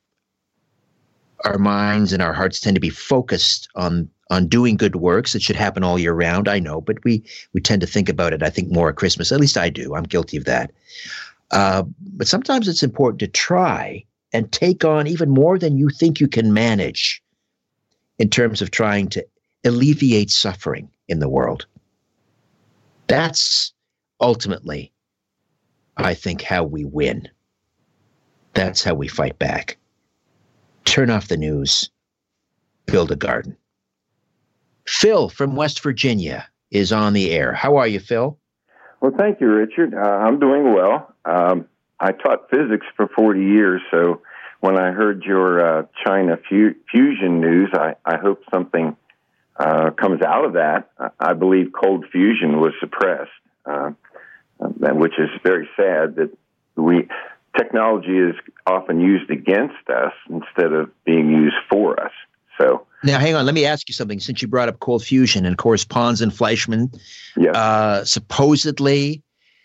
our minds and our hearts tend to be focused on on doing good works, it should happen all year round, I know, but we, we tend to think about it, I think, more at Christmas. At least I do. I'm guilty of that. Uh, but sometimes it's important to try and take on even more than you think you can manage in terms of trying to alleviate suffering in the world. That's ultimately, I think, how we win. That's how we fight back. Turn off the news, build a garden. Phil from West Virginia is on the air. How are you, Phil? Well, thank you, Richard. Uh, I'm doing well. Um, I taught physics for forty years, so when I heard your uh, China fu- fusion news, I, I hope something uh, comes out of that. I believe cold fusion was suppressed, uh, which is very sad that we technology is often used against us instead of being used for us. So now, hang on. Let me ask you something. Since you brought up cold fusion, and of course, Pons and Fleischmann yes. uh, supposedly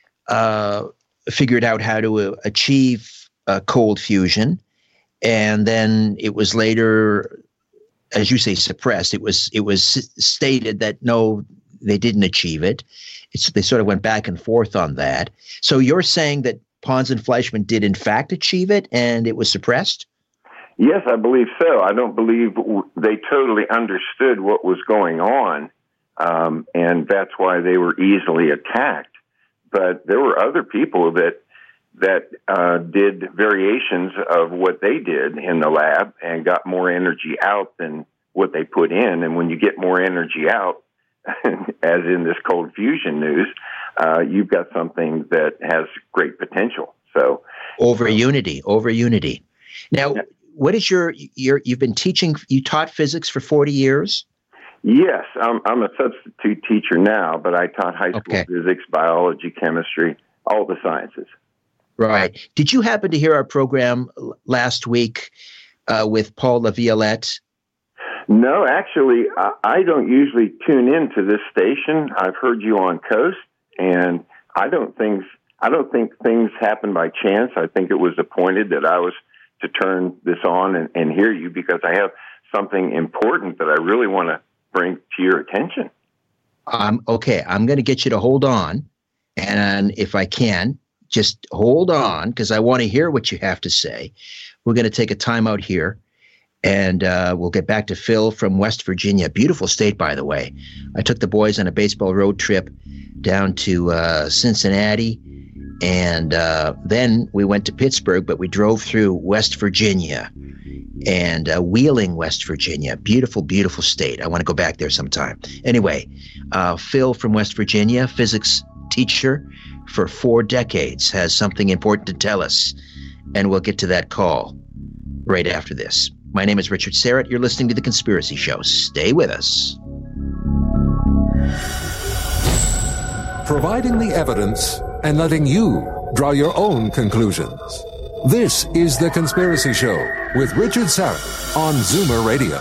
uh, figured out how to uh, achieve uh, cold fusion, and then it was later, as you say, suppressed. It was it was stated that no, they didn't achieve it. It's, they sort of went back and forth on that. So you're saying that Pons and Fleischmann did in fact achieve it, and it was suppressed? Yes, I believe so. I don't believe they totally understood what was going on, um, and that's why they were easily attacked. But there were other people that that uh, did variations of what they did in the lab and got more energy out than what they put in. And when you get more energy out, as in this cold fusion news, uh, you've got something that has great potential. So over unity, over unity. Now, yeah. what is your, your, you've been teaching, you taught physics for forty years? Yes, I'm, I'm a substitute teacher now, but I taught high school okay. physics, biology, chemistry, all the sciences. Right. Did you happen to hear our program last week uh, with Paul LaViolette? No, actually, I, I don't usually tune into this station. I've heard you on Coast, and I don't think I don't think things happen by chance. I think it was appointed that I was to turn this on and, and hear you because I have something important that I really want to bring to your attention. Um, okay, I'm going to get you to hold on, and if I can, just hold on because I want to hear what you have to say. We're going to take a time out here. And uh, we'll get back to Phil from West Virginia. Beautiful state, by the way. I took the boys on a baseball road trip down to uh, Cincinnati, and uh, then we went to Pittsburgh, but we drove through West Virginia and uh, Wheeling, West Virginia. Beautiful, beautiful state. I want to go back there sometime. Anyway, uh, Phil from West Virginia, physics teacher for four decades, has something important to tell us, and we'll get to that call right after this. My name is Richard Syrett. You're listening to The Conspiracy Show. Stay with us. Providing the evidence and letting you draw your own conclusions. This is The Conspiracy Show with Richard Syrett on Zoomer Radio.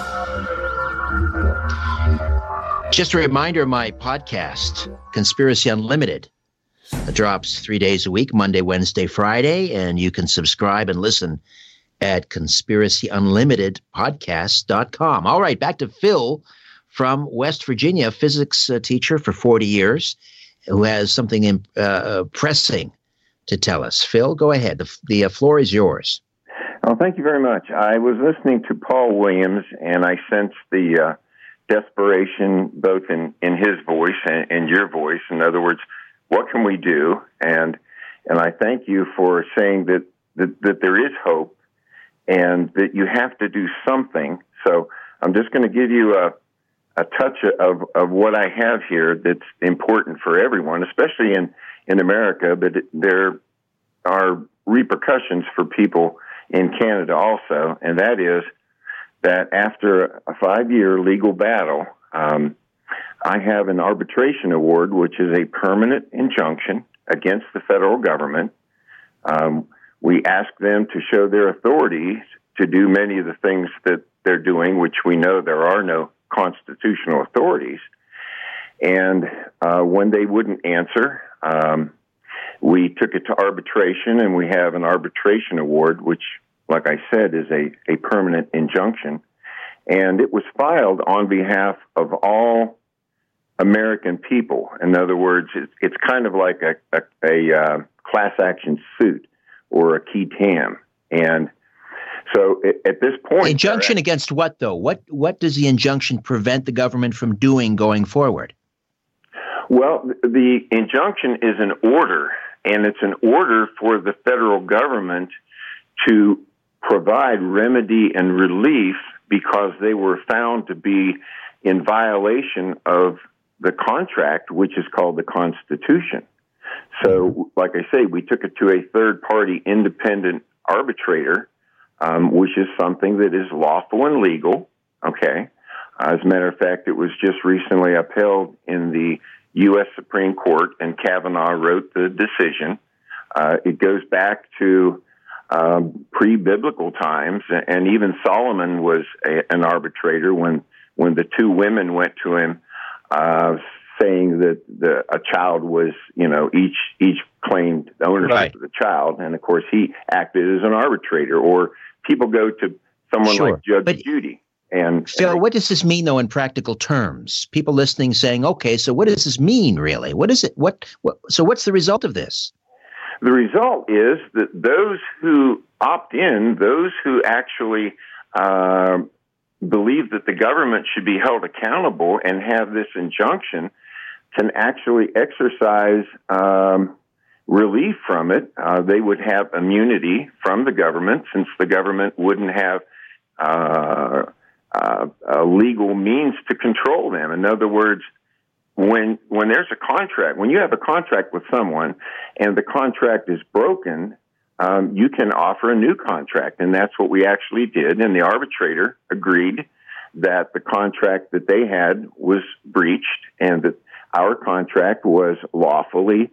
Just a reminder, my podcast, Conspiracy Unlimited, drops three days a week, Monday, Wednesday, Friday, and you can subscribe and listen at conspiracy unlimited podcast dot com. All right, back to Phil from West Virginia, physics uh, teacher for forty years, who has something in, uh, pressing to tell us. Phil, go ahead. The, the uh, floor is yours. Oh, thank you very much. I was listening to Paul Williams, and I sensed the uh, desperation both in, in his voice and, and your voice. In other words, what can we do? And and I thank you for saying that that, that there is hope, and that you have to do something. So I'm just going to give you a, a touch of, of what I have here that's important for everyone, especially in, in America, but it, there are repercussions for people in Canada also, and that is that after a five-year legal battle, um, I have an arbitration award, which is a permanent injunction against the federal government. Um, We ask them to show their authority to do many of the things that they're doing, which we know there are no constitutional authorities. And uh, when they wouldn't answer, um, we took it to arbitration, and we have an arbitration award, which, like I said, is a, a permanent injunction. And it was filed on behalf of all American people. In other words, it's, it's kind of like a, a, a uh, class action suit or a key tam. And so at this point... Injunction at, against what, though? What what does the injunction prevent the government from doing going forward? Well, the injunction is an order, and it's an order for the federal government to provide remedy and relief because they were found to be in violation of the contract, which is called the Constitution. So, like I say, we took it to a third-party independent arbitrator, um, which is something that is lawful and legal, okay? As a matter of fact, it was just recently upheld in the U S Supreme Court, and Kavanaugh wrote the decision. Uh, it goes back to um, pre-biblical times, and even Solomon was a, an arbitrator when when the two women went to him, uh, saying that the, a child was, you know, each each claimed ownership Right. of the child, and of course he acted as an arbitrator. Or people go to someone Sure. like Judge But- Judy. And Phil, and what does this mean, though, in practical terms? People listening saying, okay, so what does this mean, really? What is it? What, what? So what's the result of this? the result is that those who opt in, those who actually uh, believe that the government should be held accountable and have this injunction, can actually exercise um, relief from it. Uh, they would have immunity from the government, since the government wouldn't have uh, uh, uh, legal means to control them. In other words, when when there's a contract, when you have a contract with someone and the contract is broken, um, you can offer a new contract, and that's what we actually did. And the arbitrator agreed that the contract that they had was breached, and that our contract was lawfully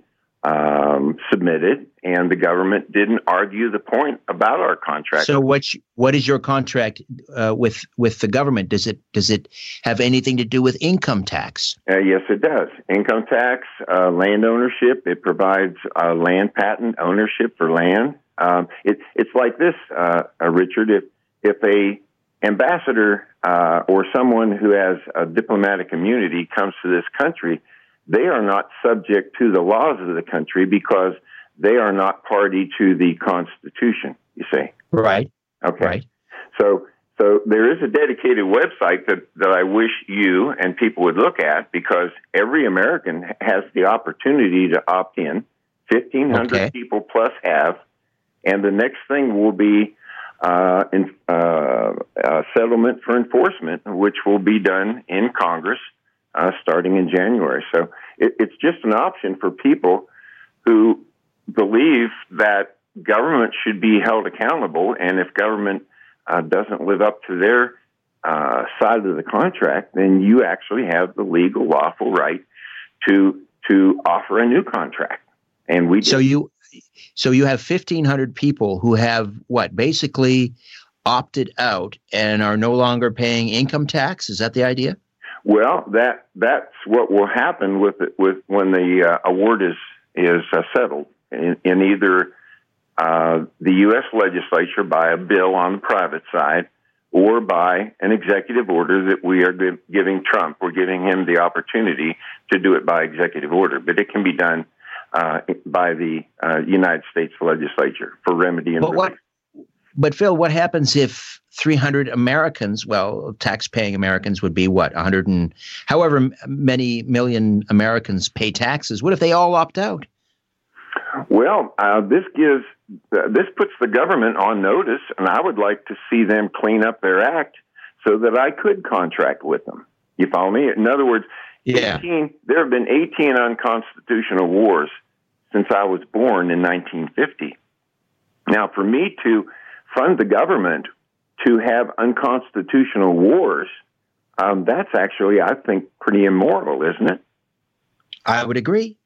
um, submitted, and the government didn't argue the point about our contract. So what? You, what is your contract uh, with with the government? Does it does it have anything to do with income tax? Uh, yes, it does. Income tax, uh, land ownership. It provides uh, land patent ownership for land. Um, it, it's like this, uh, uh, Richard. If if a ambassador uh, or someone who has a diplomatic immunity comes to this country, they are not subject to the laws of the country because they are not party to the Constitution, you see. Right. Okay. Right. So so there is a dedicated website that, that I wish you and people would look at, because every American has the opportunity to opt in. fifteen hundred Okay. people plus have. And the next thing will be uh, in, uh, uh, settlement for enforcement, which will be done in Congress uh, starting in January. So it, it's just an option for people who believe that government should be held accountable, and if government uh, doesn't live up to their uh, side of the contract, then you actually have the legal, lawful right to to offer a new contract. And we So did. you so you have fifteen hundred people who have what basically opted out and are no longer paying income tax. Is that the idea? Well, that that's what will happen with it, with when the uh, award is is uh, settled in, in either uh, the U S legislature by a bill on the private side, or by an executive order that we are gi- giving Trump. We're giving him the opportunity to do it by executive order, but it can be done uh, by the uh, United States legislature for remedy and But relief. what? But Phil, what happens if three hundred Americans, well, tax-paying Americans would be what, one hundred and however m- many million Americans pay taxes? What if they all opt out? Well, uh, this gives uh, this puts the government on notice, and I would like to see them clean up their act so that I could contract with them. You follow me? In other words, Yeah. eighteen, there have been eighteen unconstitutional wars since I was born in nineteen fifty. Now, for me to fund the government to have unconstitutional wars, um, that's actually, I think, pretty immoral, isn't it? I would agree.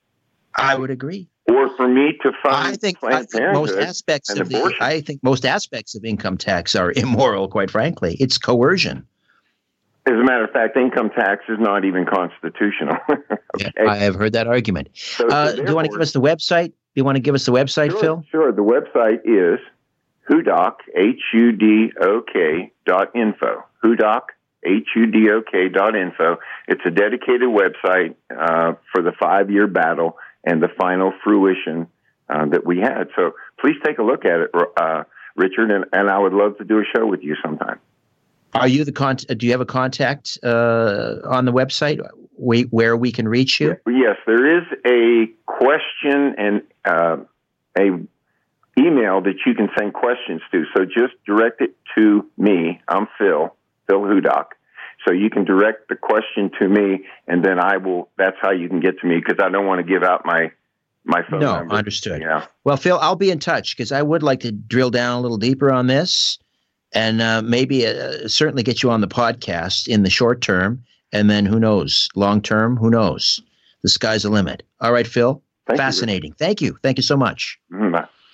I would agree. Or for me to fund I think, I Planned think most Parenthood aspects and of the abortion. I think most aspects of income tax are immoral. Quite frankly, it's coercion. As a matter of fact, income tax is not even constitutional. Okay. I have heard that argument. So- so Uh, do you want to therefore- give us the website? Do you want to give us the website, Sure, Phil? Sure. The website is Hudok, H U D O K dot info. Hudok, H U D O K dot info. It's a dedicated website uh, for the five-year battle and the final fruition uh, that we had. So please take a look at it, uh, Richard, and, and I would love to do a show with you sometime. Are you the con- Do you have a contact uh, on the website we, where we can reach you? Yes, there is a question and uh, a email that you can send questions to. So just direct it to me. I'm Phil, Phil Hudok. So you can direct the question to me, and then I will. That's how you can get to me, because I don't want to give out my my phone No, number. understood. Yeah. Well, Phil, I'll be in touch because I would like to drill down a little deeper on this, and uh, maybe uh, certainly get you on the podcast in the short term, and then who knows, long term, who knows? The sky's the limit. All right, Phil. Thank you, Fascinating. Thank you. Thank you so much. Mhm, bye.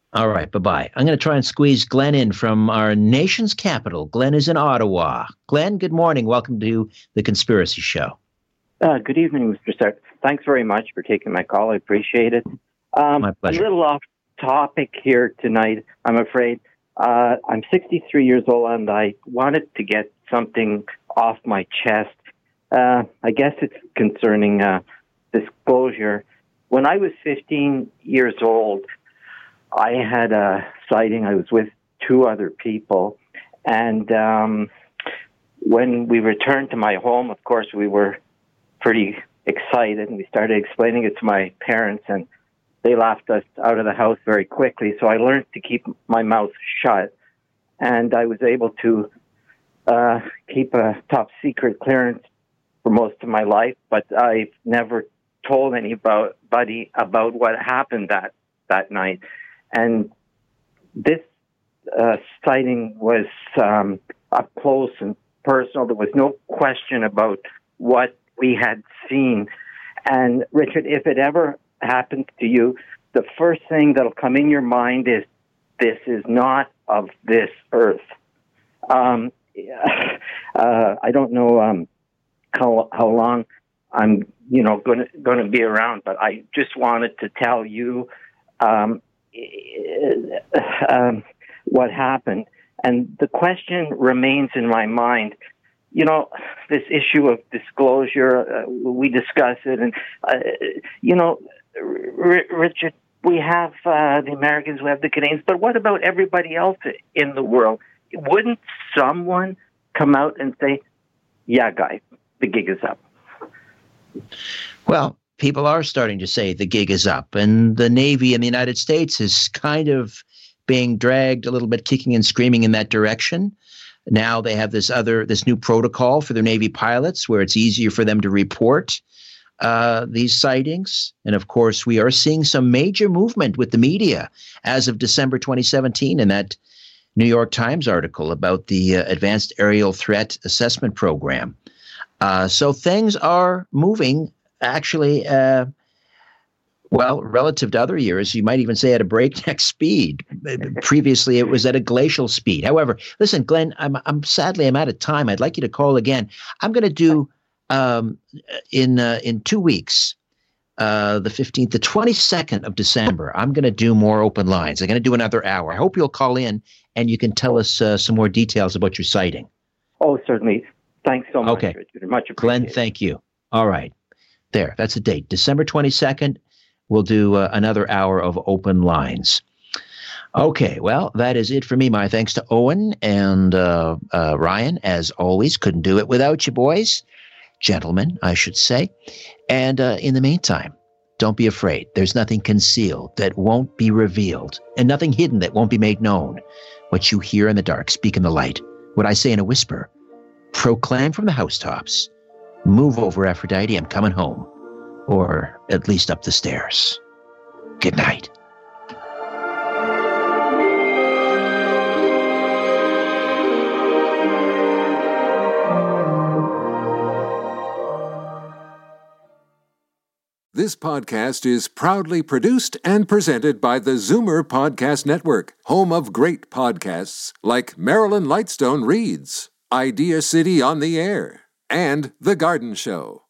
All right, bye-bye. I'm going to try and squeeze Glenn in from our nation's capital. Glenn is in Ottawa. Glenn, good morning. Welcome to The Conspiracy Show. Uh, good evening, Mister Stark. Thanks very much for taking my call. I appreciate it. Um, My pleasure. A little off topic here tonight, I'm afraid. Uh, I'm sixty-three years old, and I wanted to get something off my chest. Uh, I guess it's concerning uh, disclosure. When I was fifteen years old, I had a sighting. I was with two other people, and um, when we returned to my home, of course, we were pretty excited, and we started explaining it to my parents, and they laughed us out of the house very quickly. So I learned to keep my mouth shut, and I was able to uh, keep a top secret clearance for most of my life, but I've never told anybody about what happened that, that night. And this uh, sighting was um, up close and personal. There was no question about what we had seen. And Richard, if it ever happens to you, the first thing that'll come in your mind is, this is not of this earth. Um, uh, I don't know um, how how long I'm, you know, going to going to be around, but I just wanted to tell you um, um, what happened. And the question remains in my mind. You know, this issue of disclosure, uh, we discuss it, and uh, you know, R- Richard, we have uh, the Americans, we have the Canadians, but what about everybody else in the world? Wouldn't someone come out and say, yeah, guys, the gig is up? Well, people are starting to say the gig is up, and the Navy in the United States is kind of being dragged a little bit, kicking and screaming in that direction. Now they have this other, this new protocol for their Navy pilots where it's easier for them to report uh, these sightings. And of course, we are seeing some major movement with the media as of December twenty seventeen in that New York Times article about the uh, Advanced Aerial Threat Assessment Program. Uh, so things are moving actually, uh, well, relative to other years, you might even say at a breakneck speed. Previously, it was at a glacial speed. However, listen, Glenn, I'm, I'm sadly, I'm out of time. I'd like you to call again. I'm going to do um, in uh, in two weeks, uh, the fifteenth, the twenty-second of December, I'm going to do more open lines. I'm going to do another hour. I hope you'll call in and you can tell us uh, some more details about your sighting. Oh, certainly. Thanks so much, okay. Richard. Much appreciated. Glenn, thank you. All right. There, that's a date. December twenty-second. We'll do uh, another hour of open lines. Okay, well, that is it for me. My thanks to Owen and uh, uh, Ryan, as always. Couldn't do it without you, boys. Gentlemen, I should say. And uh, in the meantime, don't be afraid. There's nothing concealed that won't be revealed, and nothing hidden that won't be made known. What you hear in the dark, speak in the light. What I say in a whisper, proclaim from the housetops. Move over, Aphrodite, I'm coming home. Or at least up the stairs. Good night. This podcast is proudly produced and presented by the Zoomer Podcast Network, home of great podcasts like Marilyn Lightstone Reads, Idea City on the Air, and The Garden Show.